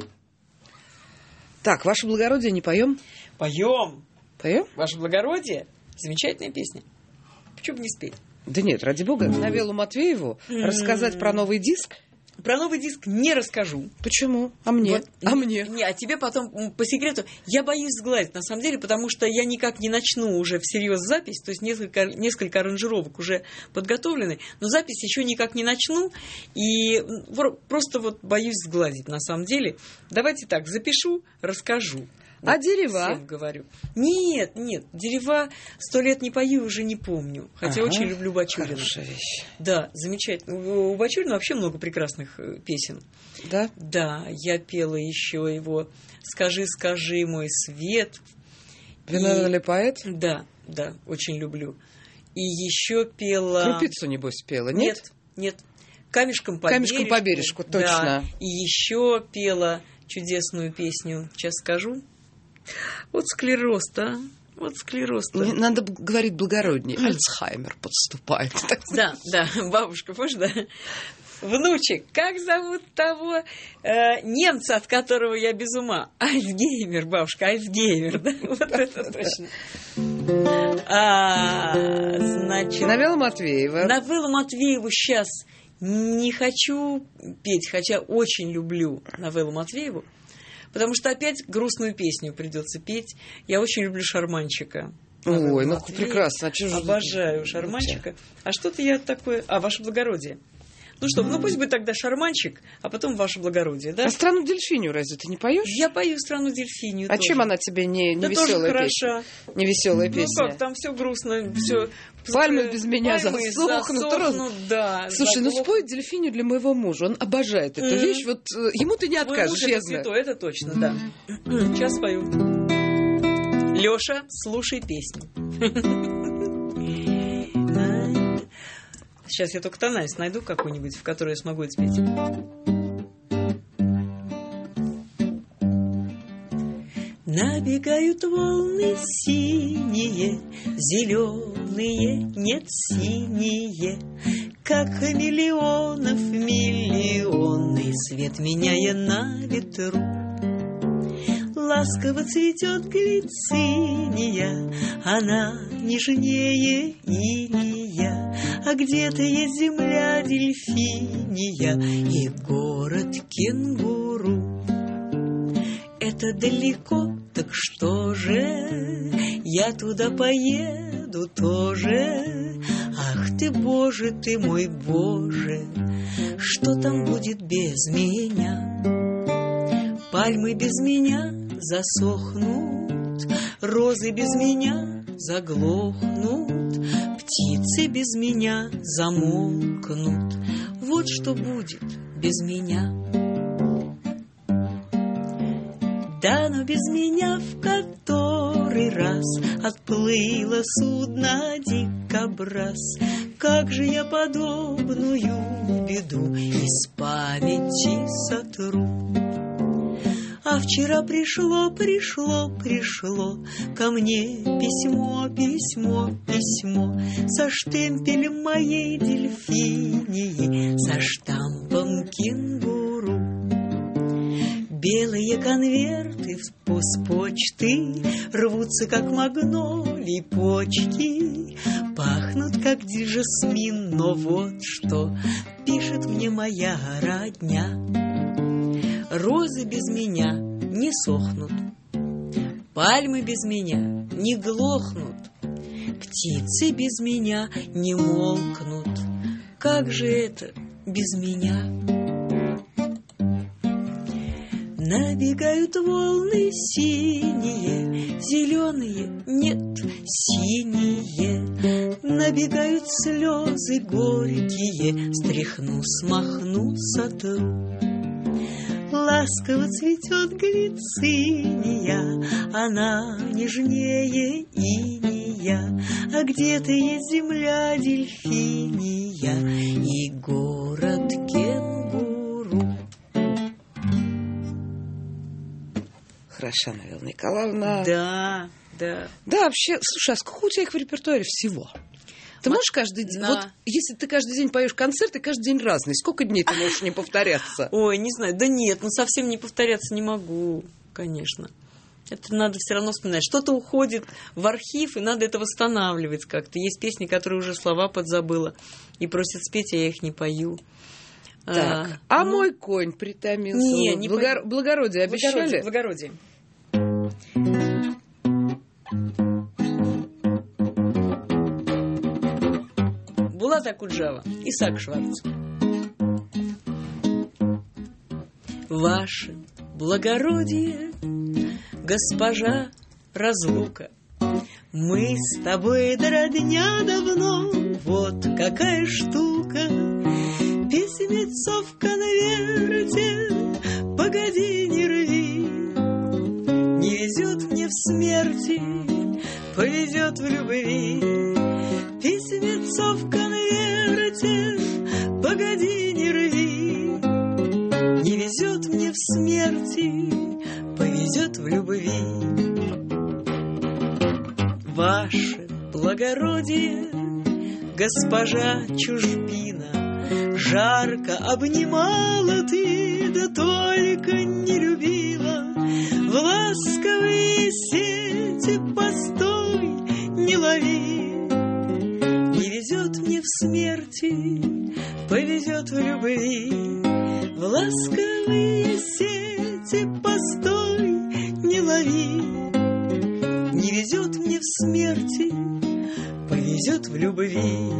Так, ваше благородие, не поем? Поем. Поем? Ваше благородие. Замечательная песня. Почему бы не спеть? Да нет, ради бога. Навелу Матвееву рассказать про новый диск? Про новый диск не расскажу. Почему? А мне? Вот, а мне? Не, а тебе потом, по секрету, я боюсь сгладить, на самом деле, потому что я никак не начну уже всерьез запись, то есть несколько аранжировок уже подготовлены, но запись еще никак не начну, и просто вот боюсь сгладить, на самом деле. Давайте так, запишу, расскажу. А Вот дерева? Всем говорю. Нет, дерева 100 лет не пою, уже не помню. Хотя очень люблю Бачурина. Хорошая вещь. Да, замечательно. У Бачурина вообще много прекрасных песен. Да? Да, я пела еще его «Скажи, скажи, мой свет». Виновен ли поэт? Да, очень люблю. И еще пела... Крупицу, небось, пела, нет? Нет. «Камешком по «Камешком по бережку», точно. Да. И еще пела чудесную песню, сейчас скажу. Вот склероз-то, Не, надо говорить благороднее. Альцхаймер подступает. Да, бабушка, помнишь, да? Внучек, как зовут того немца, от которого я без ума? Альцгеймер, бабушка, Альцгеймер, да? Вот это точно. Значит... Навела Матвеева. Навелу Матвееву сейчас не хочу петь, хотя очень люблю Навелу Матвееву, потому что опять грустную песню придется петь. Я очень люблю Шарманчика. Ой, ну прекрасно. Обожаю Шарманчика. А что-то я такое... ваше благородие. Ну что, пусть будет тогда Шарманчик, а потом ваше благородие, да? А «Страну Дельфинию» разве ты не поешь? Я пою «Страну Дельфинию». А тоже. Чем она тебе не веселая песня? Не веселая песня. Ну как, там все грустно, все. Пальмы без меня засохнут. Да. Слушай, спой Дельфинию для моего мужа. Он обожает эту вещь. Вот ему ты не откажешь, я знаю. Это точно, да. Сейчас спою. Лёша, слушай песню. Сейчас я только тональность найду какую-нибудь, в которой я смогу это спеть. Набегают волны синие, зеленые, нет, синие, как хамелеонов миллионы, свет меняя на ветру. Ласково цветет глициния, она нежнее иния, а где-то есть земля дельфиния и город кенгуру. Это далеко, так что же, я туда поеду тоже. Ах ты, Боже, ты мой Боже, что там будет без меня? Пальмы без меня засохнут, розы без меня заглохнут, птицы без меня замолкнут. Вот что будет без меня. Да, но без меня в который раз отплыло судно дикобраз. Как же я подобную беду из памяти сотру? А вчера пришло ко мне письмо со штемпелем моей дельфинии, со штампом кенгуру. Белые конверты с почты рвутся, как магнолии почки, пахнут, как жасмин, но вот что пишет мне моя родня. Розы без меня не сохнут, Пальмы без меня не глохнут, птицы без меня не молкнут. Как же это без меня? Набегают волны синие, зеленые, нет, синие. Набегают слезы горькие, стряхну, смахну, сотру. Ласково цветет глициния, она нежнее иния, а где-то есть земля дельфиния и город кенгуру. Хороша, Навела Николаевна. Да, да. Да, вообще, слушай, а сколько у тебя их в репертуаре всего? Ты можешь каждый день... Да. Вот если ты каждый день поешь концерты, каждый день разный, сколько дней ты можешь не повторяться? Ой, не знаю, да нет, ну совсем не повторяться не могу, конечно. Это надо все равно вспоминать. Что-то уходит в архив, и надо это восстанавливать как-то. Есть песни, которые уже слова подзабыла, и просят спеть, а я их не пою. Так, мой конь притомился. Не Благородие обещали? Благородие. Булат Акуджава, Исаак Шварц. Ваше благородие, госпожа разлука, мы с тобой до родня давно, вот какая штука. Письмецо в конверте, погоди, не рви. Не везет мне в смерти, повезет в любви. Письмецо в конверте, погоди, не рви. Не везет мне в смерти, повезет в любви. Ваше благородие, госпожа чужбина, жарко обнимала ты, да только не любила. В ласковые сети постой, не лови. Не везет мне в смерти, повезет в любви. В ласковые сети постой, не лови. Не везет мне в смерти, повезет в любви.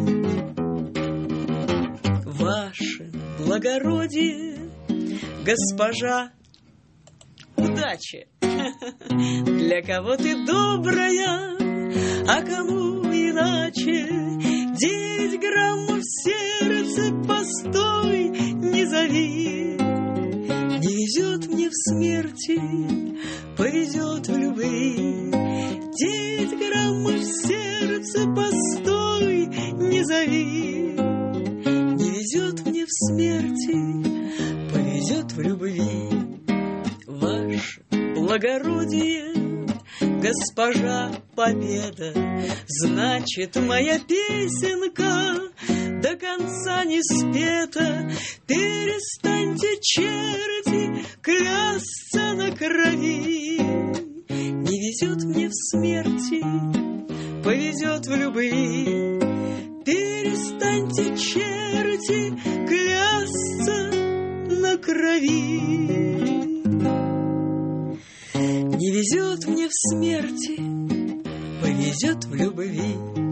Ваше благородие, госпожа удачи, для кого ты добрая, а кому иначе. 9 граммов сердца, постой, не зови. Не везет мне в смерти, повезет в любви. 9 граммов сердца, постой, не зови. Не везет мне в смерти, повезет в любви. Ваше благородие, госпожа победа, значит, моя песенка до конца не спета. Перестаньте, черти, клясться на крови. Не везет мне в смерти, повезет в любви. Перестаньте, черти, клясться на крови. Не везет мне в смерти, повезет в любви.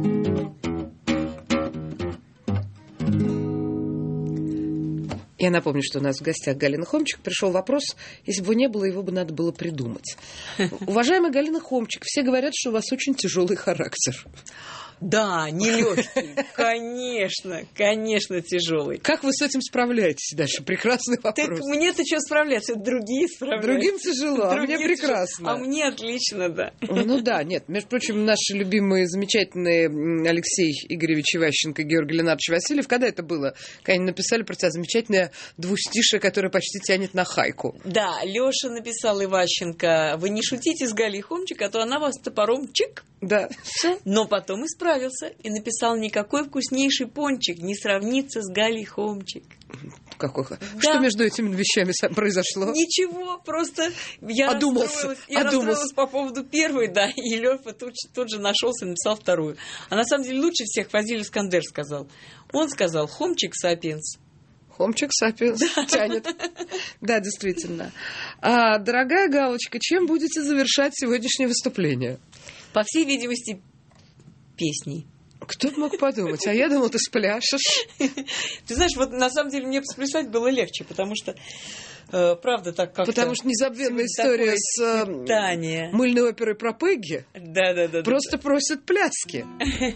Я напомню, что у нас в гостях Галина Хомчик. Пришел вопрос, если бы его не было, его бы надо было придумать. Уважаемая Галина Хомчик, все говорят, что у вас очень тяжелый характер. Да, нелегкий, конечно, тяжелый. Как вы с этим справляетесь дальше? Прекрасный вопрос. Так мне-то что справляться? Это другие справляются. Другим тяжело, а мне прекрасно. А мне отлично, да. Ну да, нет. Между прочим, наши любимые, замечательные Алексей Игоревич Иващенко и Георгий Ленардович Васильев, когда это было? Когда они написали про тебя замечательное двустишие, которое почти тянет на хайку. Да, Лёша написал Иващенко: вы не шутите с Галей Хомчик, а то она вас топором чик. Да. Но потом исправился и написал: никакой вкуснейший пончик не сравнится с Галей Хомчик. Какой? Да. Что между этими вещами произошло? Ничего, просто я расстроилась по поводу первой, да, и Лёва тут же нашелся и написал вторую. А на самом деле лучше всех Фазиль Искандер сказал. Он сказал: Хомчик сапиенс. Хомчик Сапиенс тянет. Да, действительно. Дорогая Галочка, чем будете завершать сегодняшнее выступление? По всей видимости, песней. Кто бы мог подумать? А я думал, ты спляшешь. Ты знаешь, вот на самом деле мне сплясать было легче, потому что правда так как-то... Потому что незабвенная история с мыльной оперой про Пегги просто просит пляски.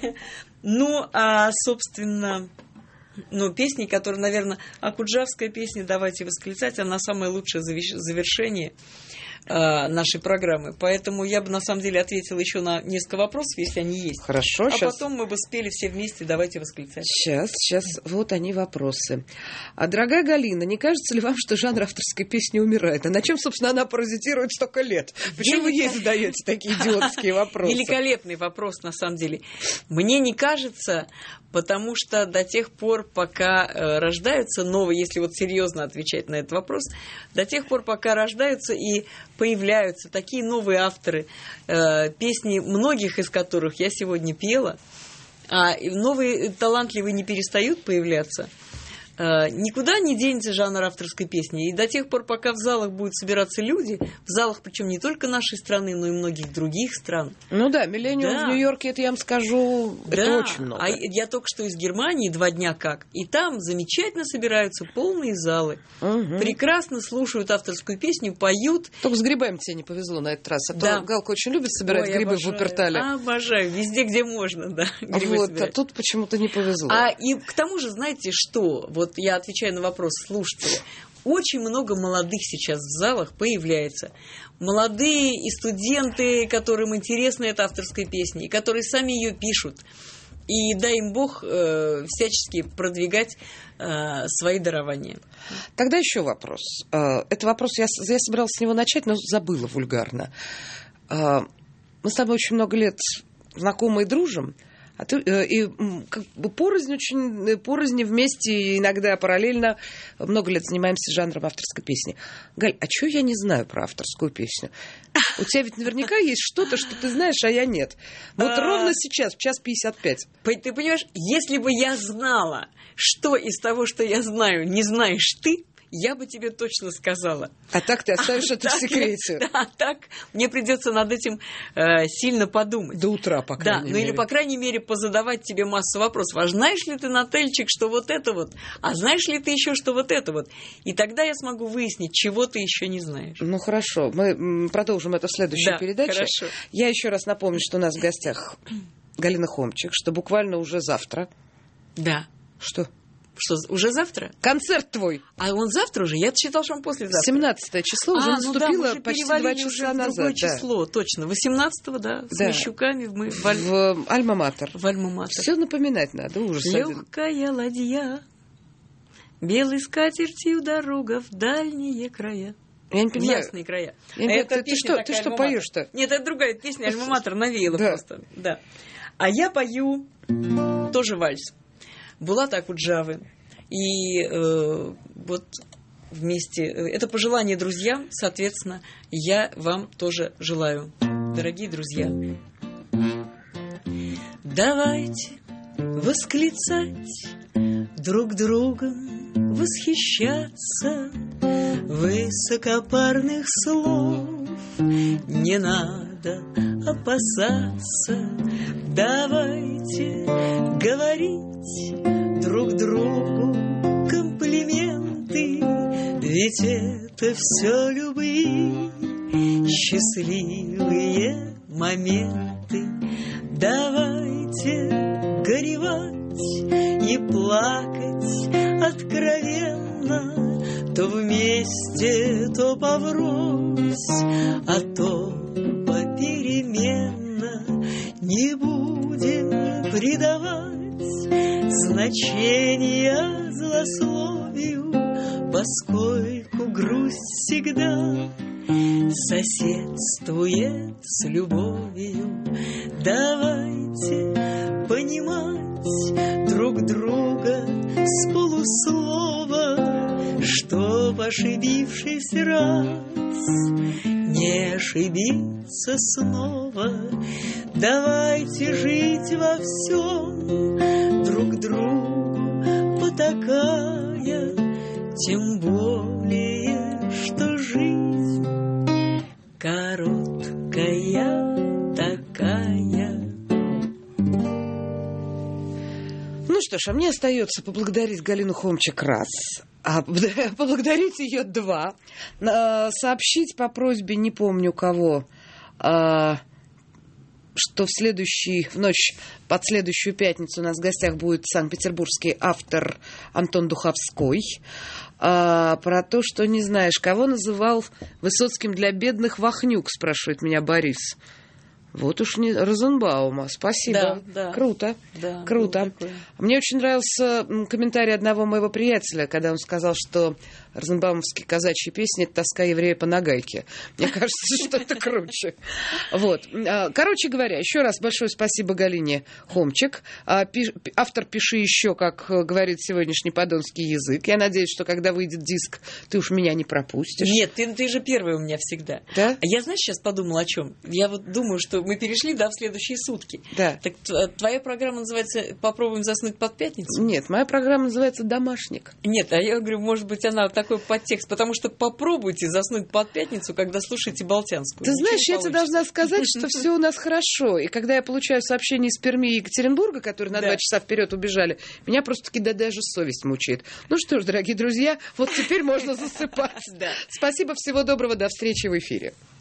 Ну, собственно... песни, которые, наверное, акуджавская песня «Давайте восклицать», она самое лучшее завершение нашей программы. Поэтому я бы, на самом деле, ответила еще на несколько вопросов, если они есть. Хорошо. А потом мы бы спели все вместе «Давайте восклицать». Сейчас, вот они вопросы. Дорогая Галина, не кажется ли вам, что жанр авторской песни умирает? А на чем, собственно, она паразитирует столько лет? Почему вы ей задаете такие идиотские вопросы? Великолепный вопрос, на самом деле. Мне не кажется, потому что до тех пор, пока рождаются новые, если вот серьезно отвечать на этот вопрос, до тех пор, пока рождаются и появляются такие новые авторы, песни, многих из которых я сегодня пела, а новые талантливые не перестают появляться, никуда не денется жанр авторской песни. И до тех пор, пока в залах будут собираться люди, в залах, причем не только нашей страны, но и многих других стран. Ну да, «Миллениум» в Нью-Йорке, это я вам скажу, это очень много. А я только что из Германии 2 дня как, и там замечательно собираются полные залы. Прекрасно слушают авторскую песню, поют. Только с грибами тебе не повезло на этот раз. А то Галка очень любит собирать грибы в Вуппертале. Обожаю, везде, где можно, да. Вот, а тут почему-то не повезло. И к тому же, знаете что, вот я отвечаю на вопрос слушателя. Очень много молодых сейчас в залах появляется. Молодые и студенты, которым интересна эта авторская песня, и которые сами ее пишут. И дай им Бог всячески продвигать свои дарования. Тогда еще вопрос. Это вопрос, я собиралась с него начать, но забыла вульгарно. Мы с тобой очень много лет знакомы и дружим. И как бы порознь вместе, иногда параллельно много лет занимаемся жанром авторской песни. Галь, а чего я не знаю про авторскую песню? У тебя ведь наверняка есть что-то, что ты знаешь, а я нет. Вот ровно сейчас, в 1:55. Ты понимаешь, если бы я знала, что из того, что я знаю, не знаешь ты, я бы тебе точно сказала. А так ты оставишь это в секрете. Да, так мне придется над этим сильно подумать. До утра, по крайней мере. Или, по крайней мере, позадавать тебе массу вопросов. А знаешь ли ты, Нательчик, что вот это вот? А знаешь ли ты еще, что вот это вот? И тогда я смогу выяснить, чего ты еще не знаешь. Ну, хорошо. Мы продолжим это в следующей передаче. Хорошо. Я еще раз напомню, что у нас в гостях Галина Хомчик, что буквально уже завтра. Да. Что? Что, уже завтра? Концерт твой. А он завтра уже? Я считал, что он послезавтра. 17 число уже наступило почти 2 часа назад. Другое число, точно. 18-го, да, с Мещуками мы в Альма-Матер. В Альма-Матер. Все напоминать надо, ужас. Легкая ладья, белой скатертью дорога в дальние края. Я не понимаю. В ясные края. Ты что поешь-то? Нет, это другая песня, Альма-Матер навеяла просто. Да. А я пою тоже вальс. Булата Акуджавы. И вот вместе... Это пожелание друзьям, соответственно, я вам тоже желаю. Дорогие друзья, давайте восклицать, друг другом восхищаться, высокопарных слов не надо опасаться. Давайте говорить друг другу комплименты, ведь это все любые счастливые моменты. Давайте горевать и плакать откровенно, то вместе, то поврось, а то попеременно. Не будем придавать значения злословию, поскольку грусть всегда соседствует с любовью. Давайте понимать друг друга с полуслова, чтоб, ошибившись раз, не ошибиться снова. Давайте жить во всем друг другу потакая, тем более, что жизнь короткая такая. Ну что ж, а мне остается поблагодарить Галину Хомчик раз, а поблагодарить ее два, сообщить по просьбе не помню кого, что в ночь под следующую пятницу у нас в гостях будет санкт-петербургский автор Антон Духовской. Про то, что не знаешь, кого называл Высоцким для бедных Вахнюк, спрашивает меня Борис. Вот уж не Розенбаума. Спасибо. Да. Круто. Да, Круто. Мне очень нравился комментарий одного моего приятеля, когда он сказал, что розенбаумовские казачьи песни — это тоска еврея по нагайке. Мне кажется, что это круче. Вот. Короче говоря, еще раз большое спасибо Галине Хомчик. Автор «Пиши еще», как говорит сегодняшний подонский язык. Я надеюсь, что когда выйдет диск, ты уж меня не пропустишь. Нет, ты же первый у меня всегда. Да? А я, знаешь, сейчас подумала о чем? Я вот думаю, что мы перешли, в следующие сутки. Да. Так твоя программа называется «Попробуем заснуть под пятницу»? Нет, моя программа называется «Домашник». Нет, а я говорю, может быть, она такой подтекст, потому что попробуйте заснуть под пятницу, когда слушаете Болтянскую. Ты знаешь, я тебе получится. должна сказать, что все у нас хорошо. И когда я получаю сообщения из Перми и Екатеринбурга, которые на 2 часа вперед убежали, меня просто-таки даже совесть мучает. Ну что ж, дорогие друзья, вот теперь можно засыпать. Спасибо, всего доброго, до встречи в эфире.